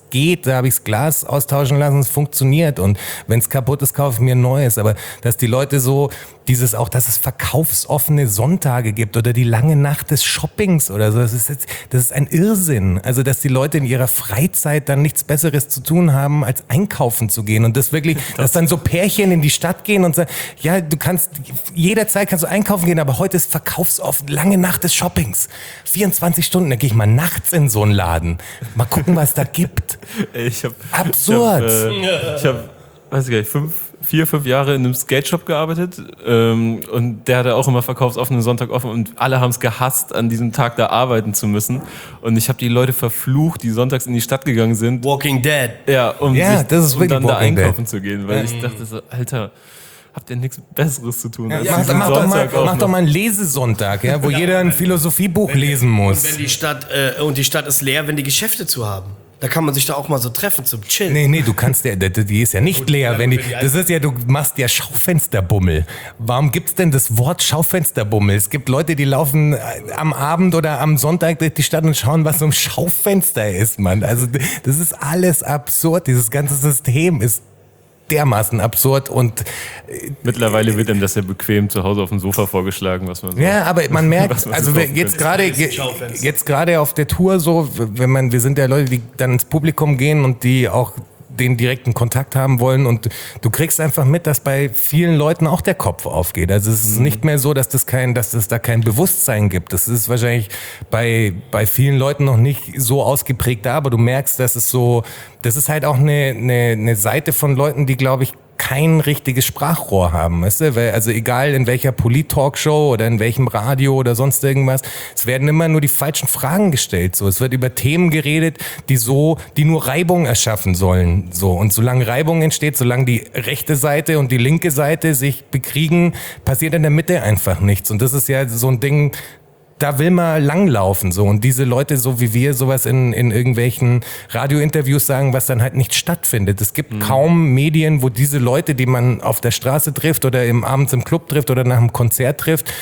geht, da habe ich das Glas austauschen lassen, es funktioniert. Und wenn es kaputt ist, kaufe ich mir ein neues. Aber dass die Leute so dieses auch, dass es verkaufsoffene Sonntage gibt oder die lange Nacht des Shoppings oder so, das ist jetzt, das ist ein Irrsinn. Also, dass die Leute in ihrer Freizeit dann nichts Besseres zu tun haben, als einkaufen zu gehen und das wirklich, das dass dann so Pärchen in die Stadt gehen und sagen, ja, du kannst, jederzeit kannst du einkaufen gehen, aber heute ist verkaufsoffen, lange Nacht des Shoppings. vierundzwanzig Stunden, da gehe ich mal nachts in so einen Laden. Mal gucken, was da gibt. Ich hab, Absurd. Ich habe, äh, ich hab, weiß ich gar nicht, fünf, vier, fünf Jahre in einem Skate-Shop gearbeitet ähm, und der hatte auch immer verkaufsoffenen Sonntag offen und alle haben es gehasst, an diesem Tag da arbeiten zu müssen. Und ich habe die Leute verflucht, die sonntags in die Stadt gegangen sind. Walking Dead. Ja, um, Ja, sich, das ist um wirklich dann da Walking einkaufen Dead. zu gehen, weil ich dachte so, Alter, habt ihr nichts Besseres zu tun? als Ja, mach, diesen mach, doch mal, Sonntag auch mach doch noch? mal einen Lesesonntag, ja, wo jeder ein Philosophiebuch lesen muss. Und wenn die Stadt äh, und die Stadt ist leer, wenn die Geschäfte zu haben. Da kann man sich da auch mal so treffen zum Chillen. Nee, nee, du kannst ja, die die ist ja nicht leer, wenn die, das ist ja, du machst ja Schaufensterbummel. Warum gibt's denn das Wort Schaufensterbummel? Es gibt Leute, die laufen am Abend oder am Sonntag durch die Stadt und schauen, was so ein Schaufenster ist, Mann. Also, das ist alles absurd. Dieses ganze System ist dermaßen absurd und Mittlerweile wird einem das ja bequem zu Hause auf dem Sofa vorgeschlagen, was man so. ja, aber man merkt, Was man also so wir- kaufen jetzt könnte. gerade Das ist ein Schaufenster. jetzt gerade auf der Tour so, wenn man, wir sind ja Leute, die dann ins Publikum gehen und die auch den direkten Kontakt haben wollen und du kriegst einfach mit, dass bei vielen Leuten auch der Kopf aufgeht. Also es ist Mhm. nicht mehr so, dass das kein, dass es da kein Bewusstsein gibt. Das ist wahrscheinlich bei bei vielen Leuten noch nicht so ausgeprägt da, aber du merkst, dass es so, das ist halt auch eine eine, eine Seite von Leuten, die, glaube ich, kein richtiges Sprachrohr haben, weißt du? Weil, also egal in welcher Polit-Talkshow oder in welchem Radio oder sonst irgendwas, es werden immer nur die falschen Fragen gestellt. So, es wird über Themen geredet, die so, die nur Reibung erschaffen sollen. So, und solange Reibung entsteht, solange die rechte Seite und die linke Seite sich bekriegen, passiert in der Mitte einfach nichts. Und das ist ja so ein Ding, da will man langlaufen, so. Und diese Leute, so wie wir, sowas in, in irgendwelchen Radiointerviews sagen, was dann halt nicht stattfindet. Es gibt kaum Medien, wo diese Leute, die man auf der Straße trifft oder im, abends im Club trifft oder nach einem Konzert trifft,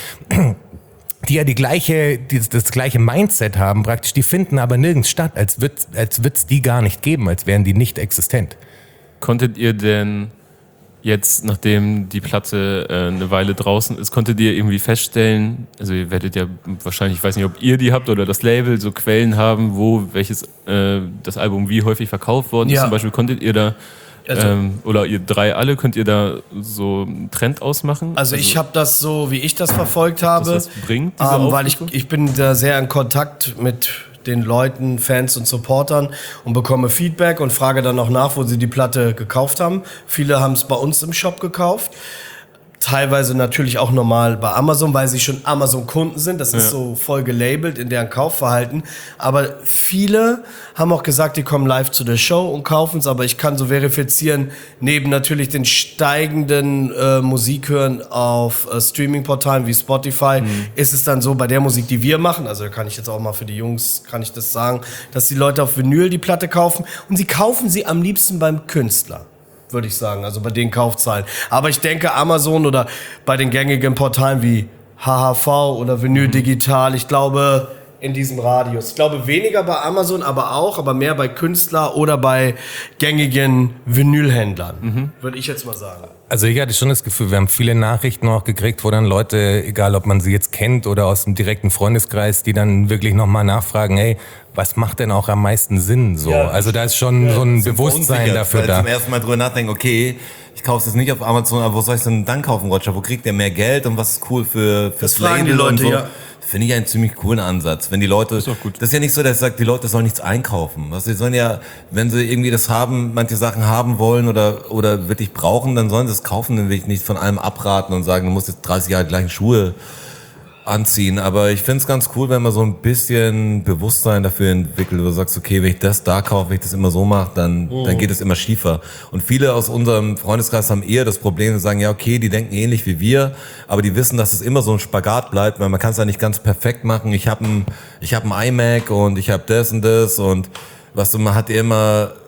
die ja die gleiche, die, das gleiche Mindset haben praktisch, die finden aber nirgends statt, als wird, als wird's die gar nicht geben, als wären die nicht existent. Konntet ihr denn jetzt, nachdem die Platte äh, eine Weile draußen ist, konntet ihr irgendwie feststellen, also ihr werdet ja wahrscheinlich, ich weiß nicht, ob ihr die habt oder das Label, so Quellen haben, wo welches äh, das Album wie häufig verkauft worden ist, Ja. zum Beispiel, konntet ihr da, Also- ähm, oder ihr drei alle, könnt ihr da so einen Trend ausmachen? Also ich habe das so, wie ich das verfolgt habe, was bringt, diese ähm, weil ich, Aufrufung? ich bin da sehr in Kontakt mit den Leuten, Fans und Supportern und bekomme Feedback und frage dann auch nach, wo sie die Platte gekauft haben. Viele haben es bei uns im Shop gekauft. Teilweise natürlich auch normal bei Amazon, weil sie schon Amazon-Kunden sind. Das ist Ja. so voll gelabelt in deren Kaufverhalten. Aber viele haben auch gesagt, die kommen live zu der Show und kaufen es. Aber ich kann so verifizieren, neben natürlich den steigenden äh, Musikhören auf äh, Streaming-Portalen wie Spotify, ist es dann so bei der Musik, die wir machen, also da kann ich jetzt auch mal für die Jungs, kann ich das sagen, dass die Leute auf Vinyl die Platte kaufen und sie kaufen sie am liebsten beim Künstler, würde ich sagen, also bei den Kaufzahlen. Aber ich denke, Amazon oder bei den gängigen Portalen wie H H V oder Vinyl Digital, ich glaube in diesem Radius. Ich glaube weniger bei Amazon, aber auch, aber mehr bei Künstler oder bei gängigen Vinylhändlern, würde ich jetzt mal sagen. Also ich hatte schon das Gefühl, wir haben viele Nachrichten auch gekriegt, wo dann Leute, egal ob man sie jetzt kennt oder aus dem direkten Freundeskreis, die dann wirklich nochmal nachfragen, hey, was macht denn auch am meisten Sinn? So, Ja. also da ist schon so ein Bewusstsein Verunsichert, dafür weil da. zum ersten Mal drüber nachdenken, okay, ich kaufe es jetzt nicht auf Amazon, aber wo soll ich es denn dann kaufen, Roger? Wo kriegt der mehr Geld und was ist cool für fürs fragen die Label und Leute, so? ja. Finde ich einen ziemlich coolen Ansatz. Wenn die Leute, Ist auch gut. das ist ja nicht so, dass ich sage, die Leute sollen nichts einkaufen. Was sie sollen ja, wenn sie irgendwie das haben, manche Sachen haben wollen oder oder wirklich brauchen, dann sollen sie es kaufen. Dann will ich nicht von allem abraten und sagen, du musst jetzt dreißig Jahre die gleichen Schuhe anziehen. Aber ich finde es ganz cool, wenn man so ein bisschen Bewusstsein dafür entwickelt, wo du sagst, okay, wenn ich das da kaufe, wenn ich das immer so mache, dann, dann geht es immer schiefer. Und viele aus unserem Freundeskreis haben eher das Problem, zu sagen, ja, okay, die denken ähnlich wie wir, aber die wissen, dass es immer so ein Spagat bleibt, weil man kann es ja nicht ganz perfekt machen. Ich habe ein, ich habe ein iMac und ich habe das und das und was du, man hat immer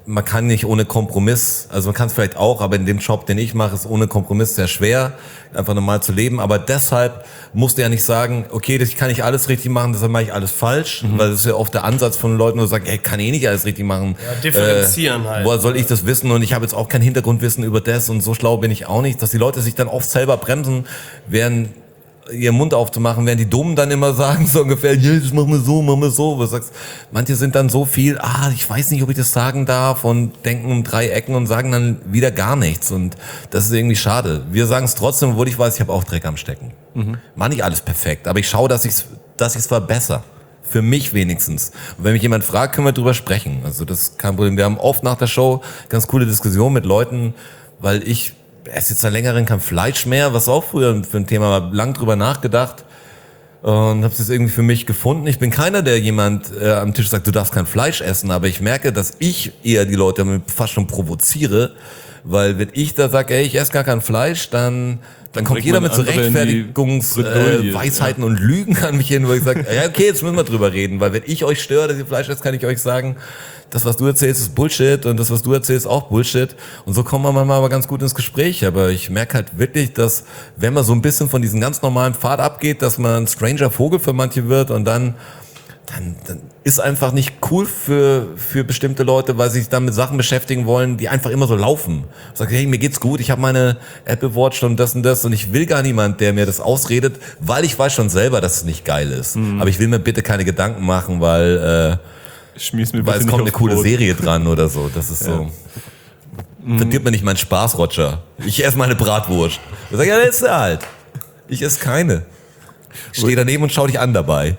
man kann nicht ohne Kompromiss, also man kann es vielleicht auch, aber in dem Job, den ich mache, ist ohne Kompromiss sehr schwer, einfach normal zu leben. Aber deshalb musst du ja nicht sagen, okay, das kann ich alles richtig machen, deshalb mache ich alles falsch, mhm. weil das ist ja oft der Ansatz von Leuten, die sagen, ey, kann eh nicht alles richtig machen. Ja, differenzieren äh, halt. Woher soll ich das wissen und ich habe jetzt auch kein Hintergrundwissen über das und so schlau bin ich auch nicht, dass die Leute sich dann oft selber bremsen, während ihren Mund aufzumachen, während die Dummen dann immer sagen, so ungefähr, ja, das machen wir so, machen wir so. Was sagst, manche sind dann so viel, ah, ich weiß nicht, ob ich das sagen darf und denken um drei Ecken und sagen dann wieder gar nichts und das ist irgendwie schade. Wir sagen es trotzdem, obwohl ich weiß, ich habe auch Dreck am Stecken. Mhm. Mach nicht alles perfekt, aber ich schaue, dass ich es dass ich's verbessere. Für mich wenigstens. Und wenn mich jemand fragt, können wir drüber sprechen. Also das ist kein Problem. Wir haben oft nach der Show ganz coole Diskussionen mit Leuten, weil ich esse jetzt seit längerem kein Fleisch mehr, was auch früher für ein Thema war, lang drüber nachgedacht und habe es jetzt irgendwie für mich gefunden. Ich bin keiner, der jemand äh, am Tisch sagt, du darfst kein Fleisch essen, aber ich merke, dass ich eher die Leute damit fast schon provoziere, weil wenn ich da sage, ey, ich esse gar kein Fleisch, dann dann kommt jeder mit so Rechtfertigungsweisheiten äh, ja. und Lügen an mich hin, wo ich sage, ja okay, jetzt müssen wir drüber reden, weil wenn ich euch störe, dass ihr Fleisch esst, kann ich euch sagen, das, was du erzählst, ist Bullshit und das, was du erzählst, auch Bullshit. Und so kommen wir manchmal aber ganz gut ins Gespräch. Aber ich merke halt wirklich, dass wenn man so ein bisschen von diesem ganz normalen Pfad abgeht, dass man ein stranger Vogel für manche wird und dann Dann, dann ist einfach nicht cool für für bestimmte Leute, weil sie sich dann mit Sachen beschäftigen wollen, die einfach immer so laufen. Ich sage, hey, mir geht's gut, ich habe meine Apple Watch und das und das und ich will gar niemand, der mir das ausredet, weil ich weiß schon selber, dass es nicht geil ist. Mhm. Aber ich will mir bitte keine Gedanken machen, weil, äh, Schmier's mir weil es kommt eine coole Brot. Serie dran oder so. Das ist ja. so. Mhm. Verdirb mir nicht meinen Spaß, Roger. Ich esse meine Bratwurst. Ich sage, ja, das ist halt. Ich esse keine. Ich stehe daneben und schau dich an dabei.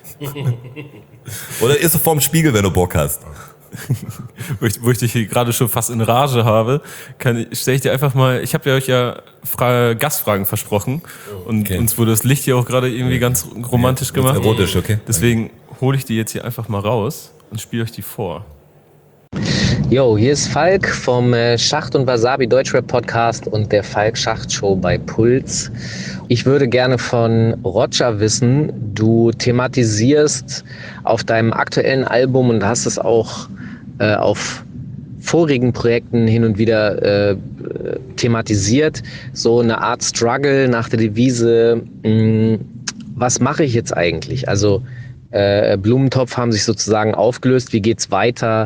Oder isst du vorm Spiegel, wenn du Bock hast. wo, ich, wo ich dich hier gerade schon fast in Rage habe, kann, stelle ich dir einfach mal, ich habe ja euch ja Fra- Gastfragen versprochen und okay. uns wurde das Licht hier auch gerade irgendwie ganz romantisch ja, gemacht. Erotisch, okay. Deswegen hole ich die jetzt hier einfach mal raus und spiele euch die vor. Jo, hier ist Falk vom Schacht und Wasabi Deutschrap Podcast und der Falk Schacht Show bei Puls. Ich würde gerne von Roger wissen, du thematisierst auf deinem aktuellen Album und hast es auch äh, auf vorigen Projekten hin und wieder äh, thematisiert, so eine Art Struggle nach der Devise, mh, was mache ich jetzt eigentlich? Also äh, Blumentopf haben sich sozusagen aufgelöst, wie geht's weiter?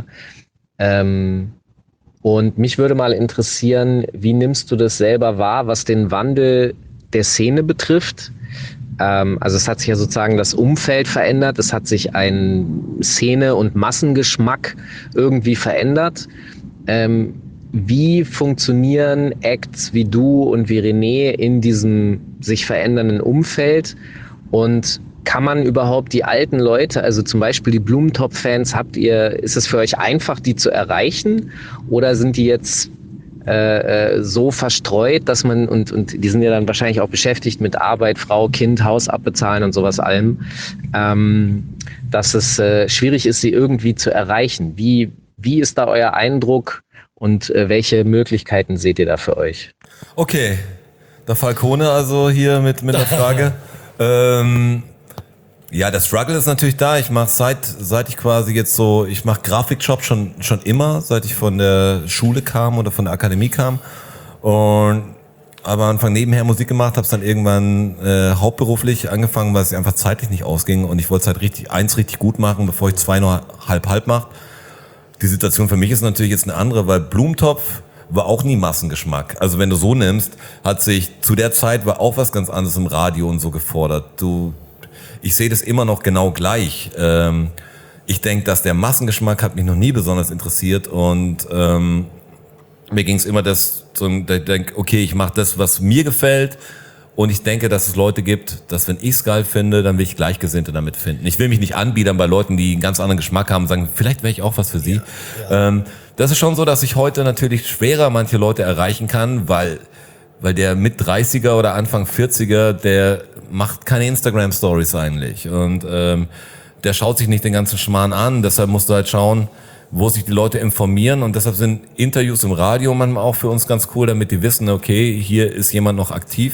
Ähm, und mich würde mal interessieren, wie nimmst du das selber wahr, was den Wandel der Szene betrifft? Ähm, also es hat sich ja sozusagen das Umfeld verändert, es hat sich ein Szene- und Massengeschmack irgendwie verändert. Ähm, wie funktionieren Acts wie du und wie René in diesem sich verändernden Umfeld? Und kann man überhaupt die alten Leute, also zum Beispiel die Blumentopf-Fans, habt ihr, ist es für euch einfach, die zu erreichen? Oder sind die jetzt äh, so verstreut, dass man, und, und die sind ja dann wahrscheinlich auch beschäftigt mit Arbeit, Frau, Kind, Haus abbezahlen und sowas allem, ähm, dass es äh, schwierig ist, sie irgendwie zu erreichen. Wie, wie ist da euer Eindruck und äh, welche Möglichkeiten seht ihr da für euch? Okay, der Falcone also hier mit, mit der Frage. ähm, Ja, der Struggle ist natürlich da. Ich mache seit seit ich quasi jetzt so, ich mache Grafikjob schon schon immer, seit ich von der Schule kam oder von der Akademie kam und aber am Anfang nebenher Musik gemacht, habe es dann irgendwann äh, hauptberuflich angefangen, weil es einfach zeitlich nicht ausging und ich wollte es halt richtig eins richtig gut machen, bevor ich zwei nur halb halb mache. Die Situation für mich ist natürlich jetzt eine andere, weil Blumentopf war auch nie Massengeschmack. Also wenn du so nimmst, hat sich zu der Zeit war auch was ganz anderes im Radio und so gefordert. Du Ich sehe das immer noch genau gleich. Ähm, ich denke, dass der Massengeschmack hat mich noch nie besonders interessiert und ähm, mir ging es immer das, so, ich denke, okay, ich mache das, was mir gefällt und ich denke, dass es Leute gibt, dass wenn ich es geil finde, dann will ich Gleichgesinnte damit finden. Ich will mich nicht anbiedern bei Leuten, die einen ganz anderen Geschmack haben und sagen, vielleicht wäre ich auch was für sie. Ja, ja. Ähm, das ist schon so, dass ich heute natürlich schwerer manche Leute erreichen kann, weil weil der mit dreißiger oder Anfang vierziger, der macht keine Instagram-Stories eigentlich und ähm, der schaut sich nicht den ganzen Schmarrn an, deshalb musst du halt schauen, wo sich die Leute informieren und deshalb sind Interviews im Radio manchmal auch für uns ganz cool, damit die wissen, okay, hier ist jemand noch aktiv.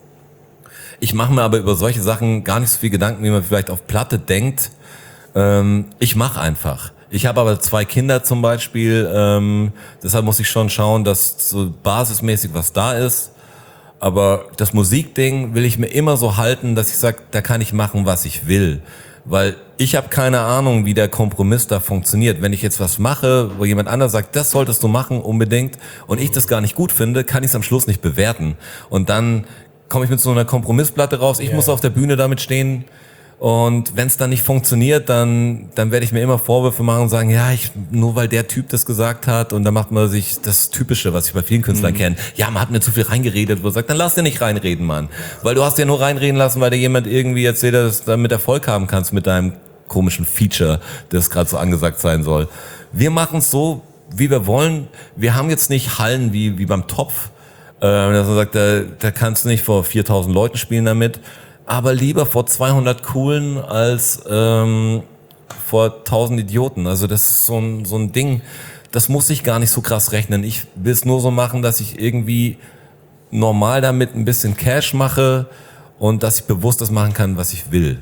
Ich mache mir aber über solche Sachen gar nicht so viel Gedanken, wie man vielleicht auf Platte denkt. Ähm, ich mache einfach. Ich habe aber zwei Kinder zum Beispiel, ähm, deshalb muss ich schon schauen, dass so basismäßig was da ist. Aber das Musikding will ich mir immer so halten, dass ich sage, da kann ich machen, was ich will. Weil ich habe keine Ahnung, wie der Kompromiss da funktioniert. Wenn ich jetzt was mache, wo jemand anderes sagt, das solltest du machen unbedingt, und ich das gar nicht gut finde, kann ich es am Schluss nicht bewerten. Und dann komme ich mit so einer Kompromissplatte raus. Ich yeah. muss auf der Bühne damit stehen. Und wenn es dann nicht funktioniert, dann dann werde ich mir immer Vorwürfe machen und sagen, ja, ich nur weil der Typ das gesagt hat, und dann macht man sich das Typische, was ich bei vielen Künstlern mhm. kenne. Ja, man hat mir zu viel reingeredet, wo man sagt, dann lass dir nicht reinreden, Mann. Weil du hast ja nur reinreden lassen, weil dir jemand irgendwie erzählt, dass du damit Erfolg haben kannst mit deinem komischen Feature, das gerade so angesagt sein soll. Wir machen es so, wie wir wollen. Wir haben jetzt nicht Hallen wie wie beim Topf, äh, dass man sagt, da, da kannst du nicht vor viertausend Leuten spielen damit. Aber lieber vor zweihundert Coolen als ähm, vor tausend Idioten. Also das ist so ein, so ein Ding, das muss ich gar nicht so krass rechnen. Ich will es nur so machen, dass ich irgendwie normal damit ein bisschen Cash mache und dass ich bewusst das machen kann, was ich will.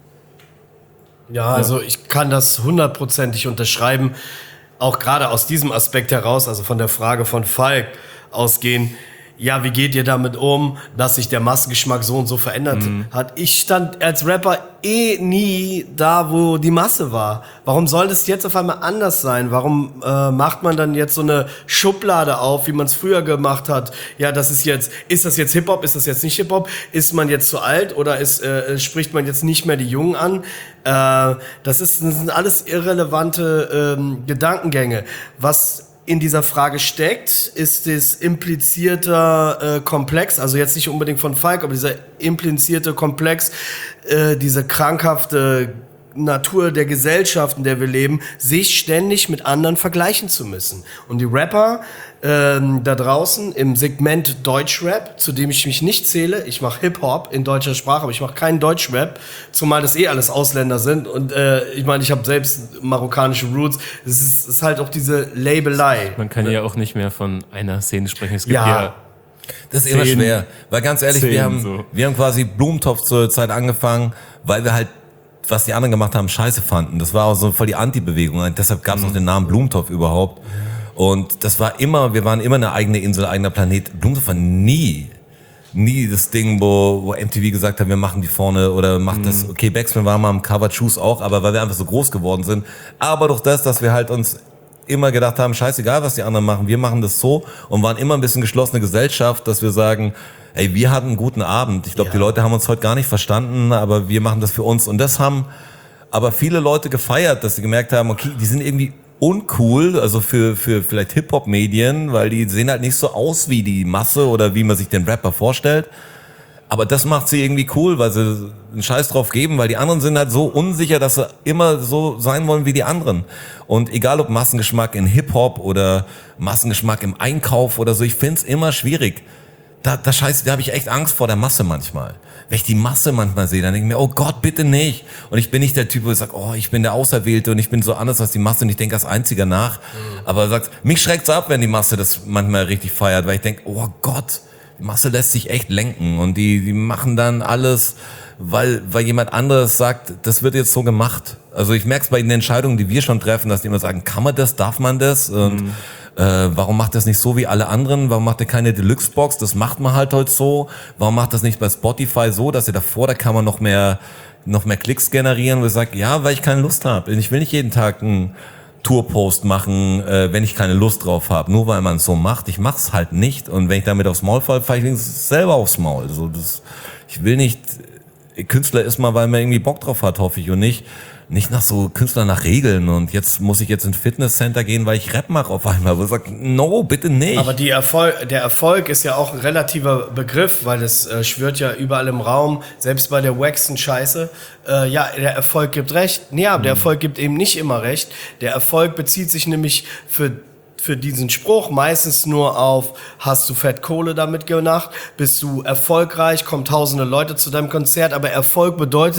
Ja, also ich kann das hundertprozentig unterschreiben. Auch gerade aus diesem Aspekt heraus, also von der Frage von Falk ausgehen, ja, wie geht ihr damit um, dass sich der Massengeschmack so und so verändert mhm. hat? Ich stand als Rapper eh nie da, wo die Masse war. Warum soll das jetzt auf einmal anders sein? Warum äh, macht man dann jetzt so eine Schublade auf, wie man es früher gemacht hat? Ja, das ist jetzt, ist das jetzt Hip-Hop, ist das jetzt nicht Hip-Hop? Ist man jetzt zu alt oder ist, äh, spricht man jetzt nicht mehr die Jungen an? Äh, das, ist, das sind alles irrelevante ähm, Gedankengänge. Was in dieser Frage steckt, ist das implizierte äh, Komplex, also jetzt nicht unbedingt von Falk, aber dieser implizierte Komplex, äh, diese krankhafte Natur der Gesellschaft, in der wir leben, sich ständig mit anderen vergleichen zu müssen. Und die Rapper ähm, da draußen im Segment Deutschrap, zu dem ich mich nicht zähle, ich mache Hip-Hop in deutscher Sprache, aber ich mache keinen Deutschrap, zumal das eh alles Ausländer sind. Und äh, ich meine, ich habe selbst marokkanische Roots. Es ist, ist halt auch diese Labelei. Man kann ja auch nicht mehr von einer Szene sprechen. Es gibt ja, ja das ist immer schwer. Weil ganz ehrlich, wir haben, so. wir haben quasi Blumentopf zur Zeit angefangen, weil wir halt was die anderen gemacht haben, scheiße fanden. Das war auch so voll die Anti-Bewegung. Deshalb gab es mhm. auch den Namen Blumentopf überhaupt. Und das war immer, wir waren immer eine eigene Insel, eigener Planet. Blumentopf war nie, nie das Ding, wo, wo M T V gesagt hat, wir machen die vorne oder macht mhm. das. Okay, Backspin war mal am Cover Choose auch, aber weil wir einfach so groß geworden sind. Aber durch das, dass wir halt uns immer gedacht haben, scheißegal, was die anderen machen, wir machen das so, und waren immer ein bisschen geschlossene Gesellschaft, dass wir sagen, ey, wir hatten einen guten Abend. Ich glaube, ja. die Leute haben uns heute gar nicht verstanden, aber wir machen das für uns. Und das haben aber viele Leute gefeiert, dass sie gemerkt haben, okay, die sind irgendwie uncool, also für für vielleicht Hip-Hop-Medien, weil die sehen halt nicht so aus wie die Masse oder wie man sich den Rapper vorstellt. Aber das macht sie irgendwie cool, weil sie einen Scheiß drauf geben, weil die anderen sind halt so unsicher, dass sie immer so sein wollen wie die anderen. Und egal ob Massengeschmack in Hip-Hop oder Massengeschmack im Einkauf oder so, ich find's immer schwierig. Da, da scheiße, da habe ich echt Angst vor der Masse manchmal. Wenn ich die Masse manchmal sehe, dann denke ich mir, oh Gott, bitte nicht. Und ich bin nicht der Typ, wo ich sage, oh, ich bin der Auserwählte und ich bin so anders als die Masse und ich denke als Einziger nach. Mhm. Aber sagt, mich schreckt's ab, wenn die Masse das manchmal richtig feiert, weil ich denke, oh Gott, die Masse lässt sich echt lenken und die, die machen dann alles, weil, weil jemand anderes sagt, das wird jetzt so gemacht. Also ich merke es bei den Entscheidungen, die wir schon treffen, dass die immer sagen, kann man das, darf man das? Und mhm. Äh, warum macht das nicht so wie alle anderen? Warum macht er keine Deluxe-Box? Das macht man halt heute so. Warum macht das nicht bei Spotify so, dass ihr davor, da kann man noch mehr, noch mehr Klicks generieren? Wo ich sage, ja, weil ich keine Lust habe. Ich will nicht jeden Tag einen Tourpost machen, äh, wenn ich keine Lust drauf habe. Nur weil man es so macht. Ich mach's halt nicht. Und wenn ich damit aufs Maul falle, falle ich wenigstens selber aufs Maul. Also das, ich will nicht, Künstler ist mal, weil man irgendwie Bock drauf hat, hoffe ich, und nicht nicht nach so Künstlern nach Regeln und jetzt muss ich jetzt ins Fitnesscenter gehen, weil ich Rap mache auf einmal. Wo ich sage, no, bitte nicht. Aber die Erfolg, der Erfolg ist ja auch ein relativer Begriff, weil es äh, schwirrt ja überall im Raum, selbst bei der wacksten Scheiße. Äh, ja, der Erfolg gibt recht. Nee, aber mhm. der Erfolg gibt eben nicht immer recht. Der Erfolg bezieht sich nämlich für für diesen Spruch meistens nur auf, hast du fett Kohle damit gemacht, bist du erfolgreich, kommen tausende Leute zu deinem Konzert, aber Erfolg bedeutet im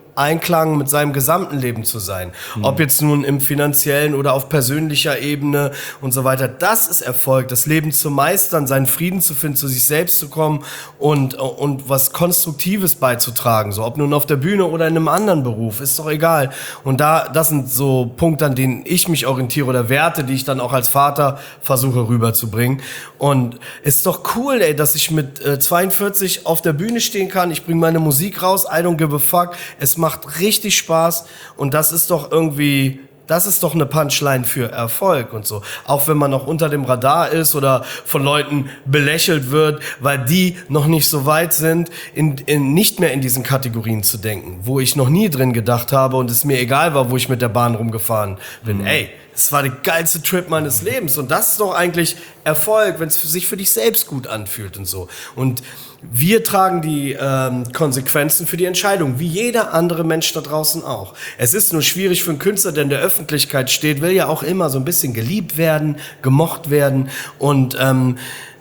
Einklang mit seinem gesamten Leben zu sein. Mhm. Ob jetzt nun im finanziellen oder auf persönlicher Ebene und so weiter. Das ist Erfolg, das Leben zu meistern, seinen Frieden zu finden, zu sich selbst zu kommen und, und was Konstruktives beizutragen. So, ob nun auf der Bühne oder in einem anderen Beruf, ist doch egal. Und da, das sind so Punkte, an denen ich mich orientiere oder Werte, die ich dann auch als Vater versuche rüberzubringen. Und ist doch cool, ey, dass ich mit äh, zweiundvierzig auf der Bühne stehen kann. Ich bringe meine Musik raus, I don't give a fuck. Es macht richtig Spaß und das ist doch irgendwie, das ist doch eine Punchline für Erfolg und so. Auch wenn man noch unter dem Radar ist oder von Leuten belächelt wird, weil die noch nicht so weit sind, in, in, nicht mehr in diesen Kategorien zu denken, wo ich noch nie drin gedacht habe und es mir egal war, wo ich mit der Bahn rumgefahren bin. Mhm. Ey, das war der geilste Trip meines Lebens und das ist doch eigentlich Erfolg, wenn es sich für dich selbst gut anfühlt und so. Und wir tragen die ähm, Konsequenzen für die Entscheidung, wie jeder andere Mensch da draußen auch. Es ist nur schwierig für einen Künstler, der in der Öffentlichkeit steht, will ja auch immer so ein bisschen geliebt werden, gemocht werden und ähm,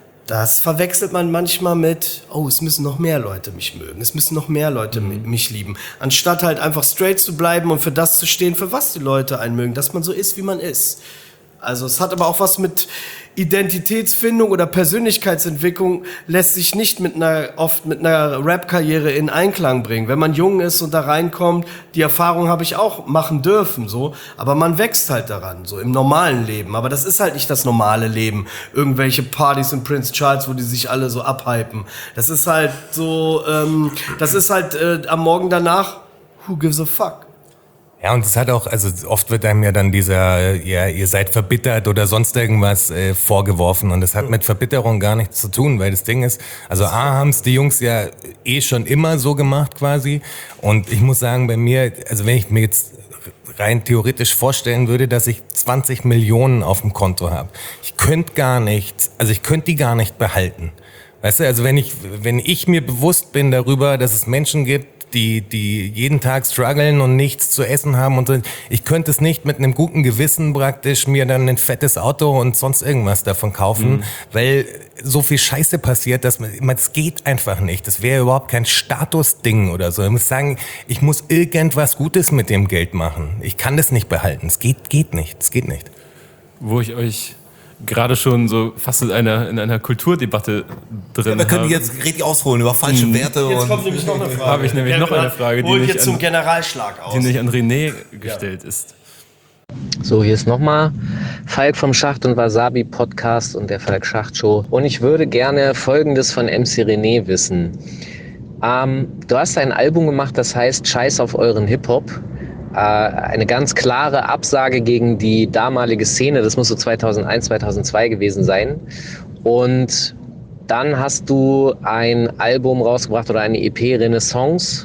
das verwechselt man manchmal mit, oh, es müssen noch mehr Leute mich mögen, es müssen noch mehr Leute mhm. mich lieben. Anstatt halt einfach straight zu bleiben und für das zu stehen, für was die Leute einen mögen, dass man so ist, wie man ist. Also es hat aber auch was mit Identitätsfindung oder Persönlichkeitsentwicklung, lässt sich nicht mit einer, oft mit einer Rap-Karriere in Einklang bringen. Wenn man jung ist und da reinkommt, die Erfahrung habe ich auch machen dürfen, so, aber man wächst halt daran, so im normalen Leben. Aber das ist halt nicht das normale Leben. Irgendwelche Partys in Prince Charles, wo die sich alle so abhypen. Das ist halt so, ähm, das ist halt äh, am Morgen danach, who gives a fuck? Ja, und es hat auch, also oft wird einem ja dann dieser, ja, ihr seid verbittert oder sonst irgendwas äh, vorgeworfen und das hat mit Verbitterung gar nichts zu tun, weil das Ding ist, also A, haben es die Jungs ja eh schon immer so gemacht quasi und ich muss sagen, bei mir, also wenn ich mir jetzt rein theoretisch vorstellen würde, dass ich zwanzig Millionen auf dem Konto habe, ich könnte gar nichts, also ich könnte die gar nicht behalten. Weißt du, also wenn ich, wenn ich mir bewusst bin darüber, dass es Menschen gibt, die, die jeden Tag strugglen und nichts zu essen haben und so. Ich könnte es nicht mit einem guten Gewissen praktisch mir dann ein fettes Auto und sonst irgendwas davon kaufen, mhm. weil so viel Scheiße passiert, dass man, es geht einfach nicht. Das wäre überhaupt kein Statusding oder so. Ich muss sagen, ich muss irgendwas Gutes mit dem Geld machen. Ich kann das nicht behalten. Es geht, geht nicht. Es geht nicht. Wo ich euch gerade schon so fast in einer, in einer Kulturdebatte drin. Ja, wir können jetzt richtig ausholen über falsche hm. Werte. Jetzt und kommt nämlich noch eine Frage. Habe ich nämlich noch eine Frage, die nicht, zum Generalschlag aus. die nicht an René gestellt ja. ist. So, hier ist nochmal Falk vom Schacht und Wasabi Podcast und der Falk Schacht Show. Und ich würde gerne Folgendes von M C René wissen. Ähm, du hast ein Album gemacht, das heißt Scheiß auf euren Hip-Hop. Eine ganz klare Absage gegen die damalige Szene, das muss so zweitausendeins, zweitausendzwei gewesen sein. Und dann hast du ein Album rausgebracht oder eine E P, Renaissance,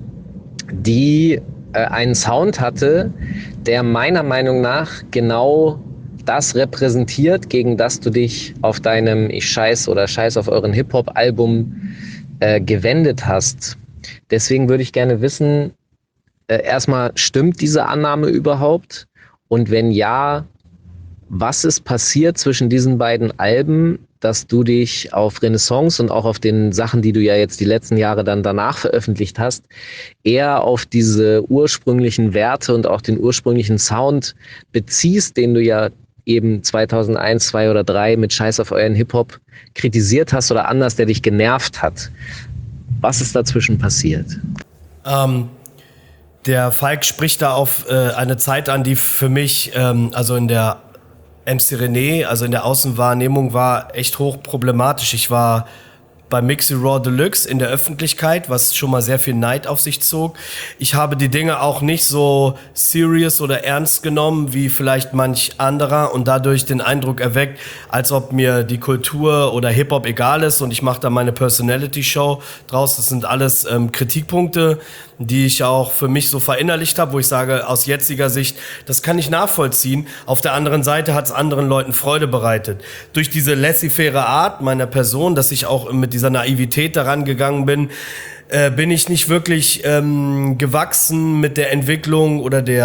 die äh, einen Sound hatte, der meiner Meinung nach genau das repräsentiert, gegen das du dich auf deinem Ich scheiß oder Scheiß auf euren Hip-Hop-Album äh, gewendet hast. Deswegen würde ich gerne wissen, erstmal, stimmt diese Annahme überhaupt? Und wenn ja, was ist passiert zwischen diesen beiden Alben, dass du dich auf Renaissance und auch auf den Sachen, die du ja jetzt die letzten Jahre dann danach veröffentlicht hast, eher auf diese ursprünglichen Werte und auch den ursprünglichen Sound beziehst, den du ja eben zweitausendeins, zwei oder drei mit Scheiß auf euren Hip-Hop kritisiert hast oder anders, der dich genervt hat? Was ist dazwischen passiert? Ähm... Der Falk spricht da auf äh, eine Zeit an, die für mich, ähm, also in der M C René, also in der Außenwahrnehmung, war echt hoch problematisch. Ich war bei Mixi Raw Deluxe in der Öffentlichkeit, was schon mal sehr viel Neid auf sich zog. Ich habe die Dinge auch nicht so serious oder ernst genommen wie vielleicht manch anderer und dadurch den Eindruck erweckt, als ob mir die Kultur oder Hip-Hop egal ist und ich mache da meine Personality-Show draus. Das sind alles ähm, Kritikpunkte, die ich auch für mich so verinnerlicht habe, wo ich sage, aus jetziger Sicht, das kann ich nachvollziehen. Auf der anderen Seite hat es anderen Leuten Freude bereitet. Durch diese laissez-faire Art meiner Person, dass ich auch mit dieser Naivität daran gegangen bin, äh, bin ich nicht wirklich ähm, gewachsen mit der Entwicklung oder der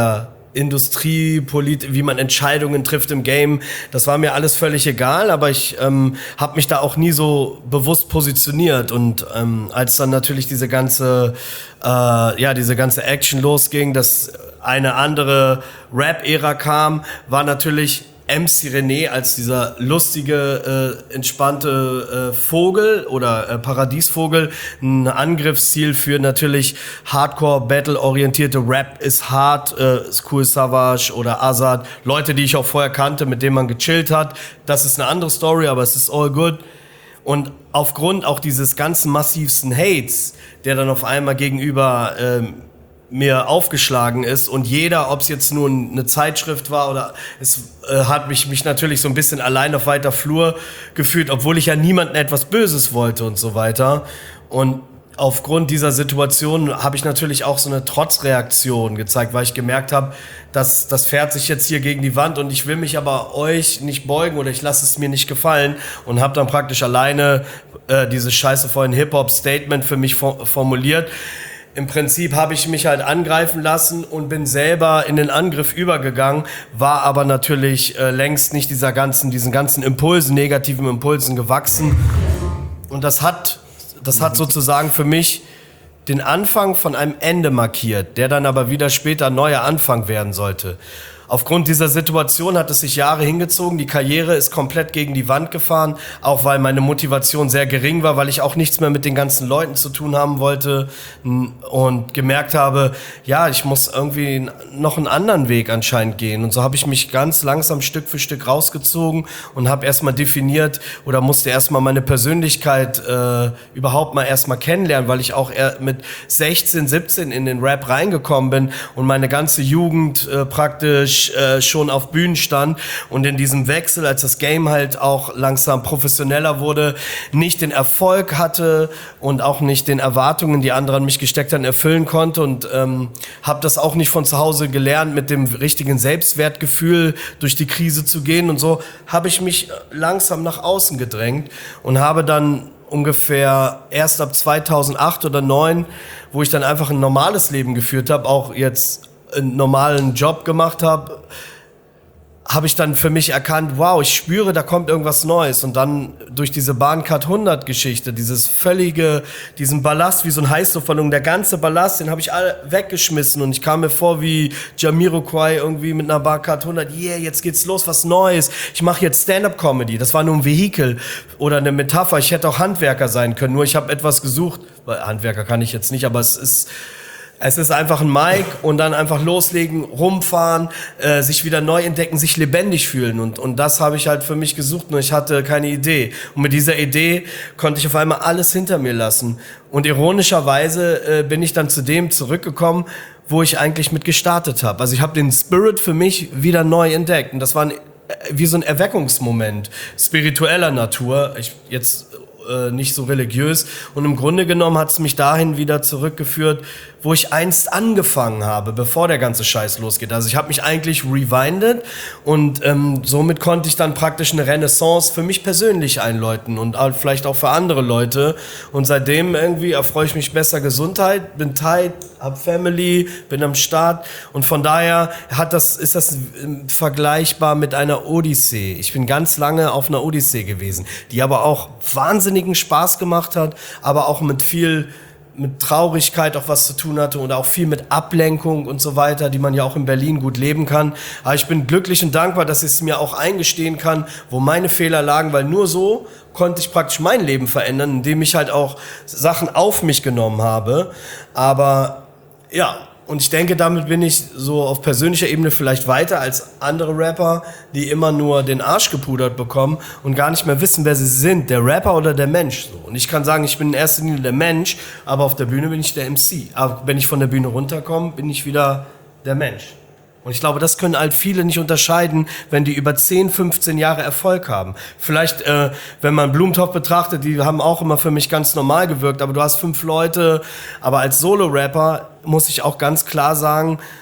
Industrie, Polit- wie man Entscheidungen trifft im Game, das war mir alles völlig egal, aber ich ähm, habe mich da auch nie so bewusst positioniert und ähm, als dann natürlich diese ganze, äh, ja, diese ganze Action losging, dass eine andere Rap-Ära kam, war natürlich M C René als dieser lustige, äh, entspannte äh, Vogel oder äh, Paradiesvogel ein Angriffsziel für natürlich Hardcore-Battle-orientierte Rap ist hart, äh, Cool Savage oder Azad, Leute, die ich auch vorher kannte, mit denen man gechillt hat. Das ist eine andere Story, aber es ist all good. Und aufgrund auch dieses ganzen massivsten Hates, der dann auf einmal gegenüber ähm, mir aufgeschlagen ist und jeder, ob es jetzt nur eine Zeitschrift war oder es äh, hat mich, mich natürlich so ein bisschen allein auf weiter Flur gefühlt, obwohl ich ja niemandem etwas Böses wollte und so weiter. Und aufgrund dieser Situation habe ich natürlich auch so eine Trotzreaktion gezeigt, weil ich gemerkt habe, dass das fährt sich jetzt hier gegen die Wand und ich will mich aber euch nicht beugen oder ich lasse es mir nicht gefallen und habe dann praktisch alleine äh, diese scheiße vollen Hip-Hop-Statement für mich for- formuliert. Im Prinzip habe ich mich halt angreifen lassen und bin selber in den Angriff übergegangen, war aber natürlich äh, längst nicht dieser ganzen, diesen ganzen Impulsen, negativen Impulsen gewachsen. Und das hat, das hat sozusagen für mich den Anfang von einem Ende markiert, der dann aber wieder später ein neuer Anfang werden sollte. Aufgrund dieser Situation hat es sich Jahre hingezogen, die Karriere ist komplett gegen die Wand gefahren, auch weil meine Motivation sehr gering war, weil ich auch nichts mehr mit den ganzen Leuten zu tun haben wollte und gemerkt habe, ja, ich muss irgendwie noch einen anderen Weg anscheinend gehen. Und so habe ich mich ganz langsam Stück für Stück rausgezogen und habe erstmal definiert oder musste erstmal meine Persönlichkeit äh, überhaupt mal erstmal kennenlernen, weil ich auch mit sechzehn, siebzehn in den Rap reingekommen bin und meine ganze Jugend äh, praktisch Äh, schon auf Bühnen stand und in diesem Wechsel, als das Game halt auch langsam professioneller wurde, nicht den Erfolg hatte und auch nicht den Erwartungen, die andere an mich gesteckt haben, erfüllen konnte und ähm, habe das auch nicht von zu Hause gelernt, mit dem richtigen Selbstwertgefühl durch die Krise zu gehen und so habe ich mich langsam nach außen gedrängt und habe dann ungefähr erst ab zweitausendacht oder neun, wo ich dann einfach ein normales Leben geführt habe, auch jetzt einen normalen Job gemacht habe, habe ich dann für mich erkannt, wow, ich spüre, da kommt irgendwas Neues. Und dann durch diese Bahncard hundert Geschichte, dieses völlige, diesen Ballast, wie so ein Heißluftballon, der ganze Ballast, den habe ich alle weggeschmissen. Und ich kam mir vor wie Jamiroquai irgendwie mit einer Bahncard hundert, yeah, jetzt geht's los, was Neues. Ich mache jetzt Stand-up-Comedy. Das war nur ein Vehikel oder eine Metapher. Ich hätte auch Handwerker sein können, nur ich habe etwas gesucht. Weil Handwerker kann ich jetzt nicht, aber es ist... Es ist einfach ein Mic und dann einfach loslegen, rumfahren, äh, sich wieder neu entdecken, sich lebendig fühlen. Und, und das habe ich halt für mich gesucht, nur ich hatte keine Idee. Und mit dieser Idee konnte ich auf einmal alles hinter mir lassen. Und ironischerweise äh, bin ich dann zu dem zurückgekommen, wo ich eigentlich mit gestartet habe. Also ich habe den Spirit für mich wieder neu entdeckt. Und das war ein, wie so ein Erweckungsmoment, spiritueller Natur. Ich jetzt... nicht so religiös und im Grunde genommen hat es mich dahin wieder zurückgeführt, wo ich einst angefangen habe, bevor der ganze Scheiß losgeht. Also ich habe mich eigentlich rewindet und ähm, somit konnte ich dann praktisch eine Renaissance für mich persönlich einläuten und auch, vielleicht auch für andere Leute und seitdem irgendwie erfreue ich mich besser Gesundheit, bin tight, hab Family, bin am Start und von daher hat das, ist das vergleichbar mit einer Odyssee. Ich bin ganz lange auf einer Odyssee gewesen, die aber auch wahnsinnigen Spaß gemacht hat, aber auch mit viel mit Traurigkeit auch was zu tun hatte und auch viel mit Ablenkung und so weiter, die man ja auch in Berlin gut leben kann. Aber ich bin glücklich und dankbar, dass ich es mir auch eingestehen kann, wo meine Fehler lagen, weil nur so konnte ich praktisch mein Leben verändern, indem ich halt auch Sachen auf mich genommen habe. Aber ja, und ich denke, damit bin ich so auf persönlicher Ebene vielleicht weiter als andere Rapper, die immer nur den Arsch gepudert bekommen und gar nicht mehr wissen, wer sie sind, der Rapper oder der Mensch. So. Und ich kann sagen, ich bin in erster Linie der Mensch, aber auf der Bühne bin ich der M C. Aber wenn ich von der Bühne runterkomme, bin ich wieder der Mensch. Und ich glaube, das können halt viele nicht unterscheiden, wenn die über zehn, fünfzehn Jahre Erfolg haben. Vielleicht, äh, wenn man Blumentopf betrachtet, die haben auch immer für mich ganz normal gewirkt, aber du hast fünf Leute. Aber als Solo-Rapper muss ich auch ganz klar sagen,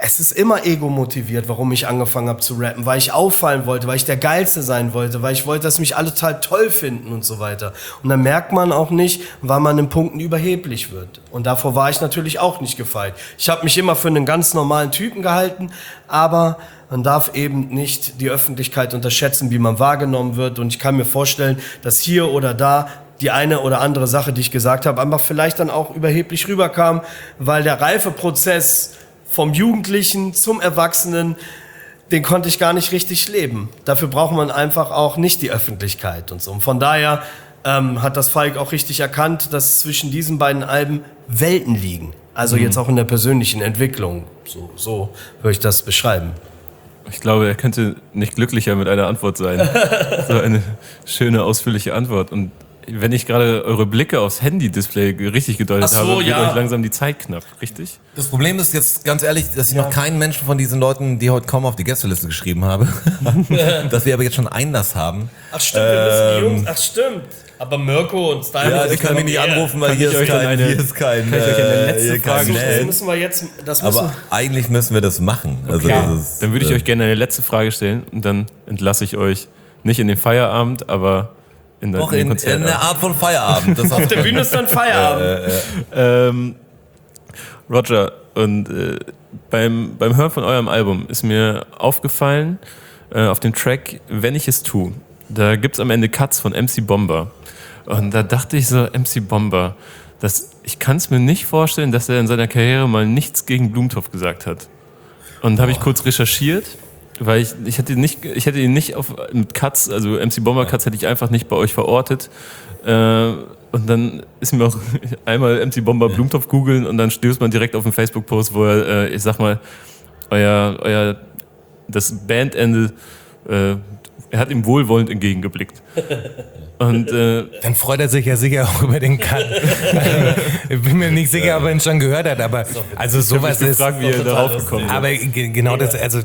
es ist immer ego-motiviert, warum ich angefangen habe zu rappen, weil ich auffallen wollte, weil ich der Geilste sein wollte, weil ich wollte, dass mich alle total toll finden und so weiter. Und dann merkt man auch nicht, wann man in Punkten überheblich wird. Und davor war ich natürlich auch nicht gefeit. Ich habe mich immer für einen ganz normalen Typen gehalten, aber man darf eben nicht die Öffentlichkeit unterschätzen, wie man wahrgenommen wird. Und ich kann mir vorstellen, dass hier oder da die eine oder andere Sache, die ich gesagt habe, einfach vielleicht dann auch überheblich rüberkam, weil der Reifeprozess vom Jugendlichen zum Erwachsenen, den konnte ich gar nicht richtig leben. Dafür braucht man einfach auch nicht die Öffentlichkeit und so. Und von daher ähm, hat das Falk auch richtig erkannt, dass zwischen diesen beiden Alben Welten liegen. Also mhm. jetzt auch in der persönlichen Entwicklung. So, so würde ich das beschreiben. Ich glaube, er könnte nicht glücklicher mit einer Antwort sein. So eine schöne, ausführliche Antwort. Und wenn ich gerade eure Blicke aufs Handy-Display richtig gedeutet so, habe, wird ja. euch langsam die Zeit knapp, richtig? Das Problem ist jetzt ganz ehrlich, dass ich ja. noch keinen Menschen von diesen Leuten, die heute kommen, auf die Gästeliste geschrieben habe. Dass wir aber jetzt schon Einlass haben. Ach stimmt, wir müssen die Jungs, ach stimmt. Aber Mirko und Style... Ja, die können mich nicht anrufen, weil hier ist, kein, eine, hier ist kein... Kann ich euch eine letzte Frage stellen? Das müssen wir jetzt... Das müssen aber eigentlich müssen wir das machen. Also okay. das ist, dann würde ich äh, euch gerne eine letzte Frage stellen und dann entlasse ich euch nicht in den Feierabend, aber... In, der, Doch, in, in, in der Art von Feierabend. Das auf der Bühne ist dann Feierabend. Äh, äh, ähm, Roger, und äh, beim, beim Hören von eurem Album ist mir aufgefallen, äh, auf dem Track Wenn ich es tue, da gibt es am Ende Cuts von M C Bomber. Und da dachte ich so, M C Bomber, das, ich kann es mir nicht vorstellen, dass er in seiner Karriere mal nichts gegen Blumentopf gesagt hat. Und habe ich kurz recherchiert. Weil ich, ich, hätte nicht, ich hätte ihn nicht auf mit Cuts, also M C Bomber Cuts hätte ich einfach nicht bei euch verortet. Äh, und dann ist mir auch einmal M C Bomber Blumentopf googeln und dann stößt man direkt auf einen Facebook-Post, wo er, äh, ich sag mal, euer, euer das Bandende, äh, er hat ihm wohlwollend entgegengeblickt. Und, äh, dann freut er sich ja sicher auch über den Cut. Ich bin mir nicht sicher, ob er ihn schon gehört hat, aber also sowas ist. Gefragt, wie er darauf gekommen ist. Aber genau das, also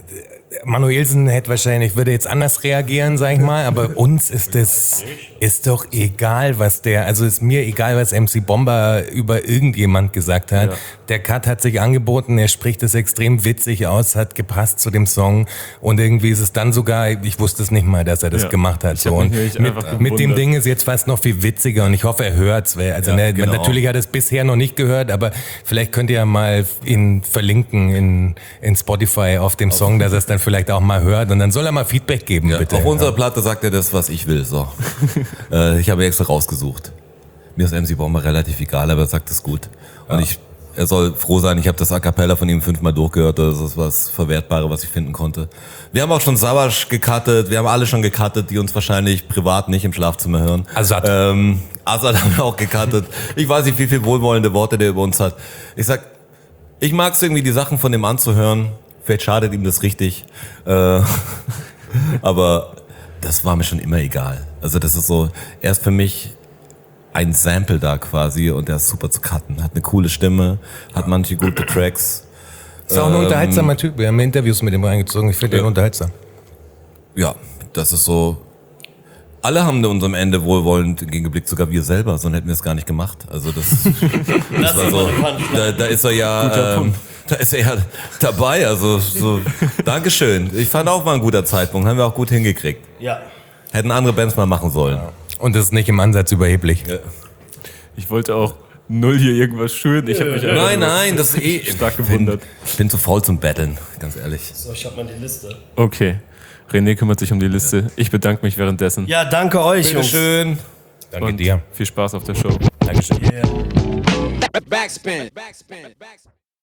Manuelsen hätte wahrscheinlich, würde jetzt anders reagieren, sag ich mal, aber uns ist das, ist doch egal, was der, also ist mir egal, was M C Bomber über irgendjemand gesagt hat. Ja. Der Cut hat sich angeboten, er spricht es extrem witzig aus, hat gepasst zu dem Song und irgendwie ist es dann sogar, ich wusste es nicht mal, dass er das ja. gemacht hat. So. Und mit, mit dem Ding ist jetzt fast noch viel witziger und ich hoffe, er hört es. Also ja, ne, genau. Natürlich hat er es bisher noch nicht gehört, aber vielleicht könnt ihr ja mal ihn verlinken in, in Spotify auf dem auf Song, dass er es dann vielleicht auch mal hört und dann soll er mal Feedback geben, ja, bitte. Auf unserer Platte sagt er das, was ich will. So. äh, ich habe extra rausgesucht. Mir ist M C Bomber relativ egal, aber er sagt es gut. Und ja. ich, er soll froh sein, ich habe das A Cappella von ihm fünfmal durchgehört. Das ist was Verwertbare, was ich finden konnte. Wir haben auch schon Savage gecuttet, wir haben alle schon gecuttet, die uns wahrscheinlich privat nicht im Schlafzimmer hören. Azad. Ähm, Azad haben wir auch gecuttet. Ich weiß nicht, wie viel wohlwollende Worte der über uns hat. Ich sag, ich mag es irgendwie, die Sachen von dem anzuhören. Vielleicht schadet ihm das richtig. Äh, aber das war mir schon immer egal. Also das ist so, er ist für mich ein Sample da quasi und der ist super zu cutten. Hat eine coole Stimme, hat manche gute Tracks. Ist auch ein ähm, unterhaltsamer Typ. Wir haben Interviews mit ihm reingezogen. Ich finde ja. den unterhaltsam. Ja, das ist so. Alle haben unserem Ende wohlwollend entgegengeblickt, sogar wir selber, sonst hätten wir es gar nicht gemacht. Also das, das, das war so. Da, da ist er ja, ähm, da ist er ja dabei. Also so, Dankeschön. Ich fand auch mal ein guter Zeitpunkt, haben wir auch gut hingekriegt. Ja. Hätten andere Bands mal machen sollen. Ja. Und das ist nicht im Ansatz überheblich. Ja. Ich wollte auch null hier irgendwas schön. Ich habe mich nein, nein, das ist eh stark gewundert. Ich bin zu faul zum Betteln, ganz ehrlich. So, ich hab mal die Liste. Okay. René kümmert sich um die Liste. Ich bedanke mich währenddessen. Ja, danke euch, Jungs. Schön. Danke dir. Viel Spaß auf der Show. Dankeschön. Yeah. Backspin. Backspin. Backspin.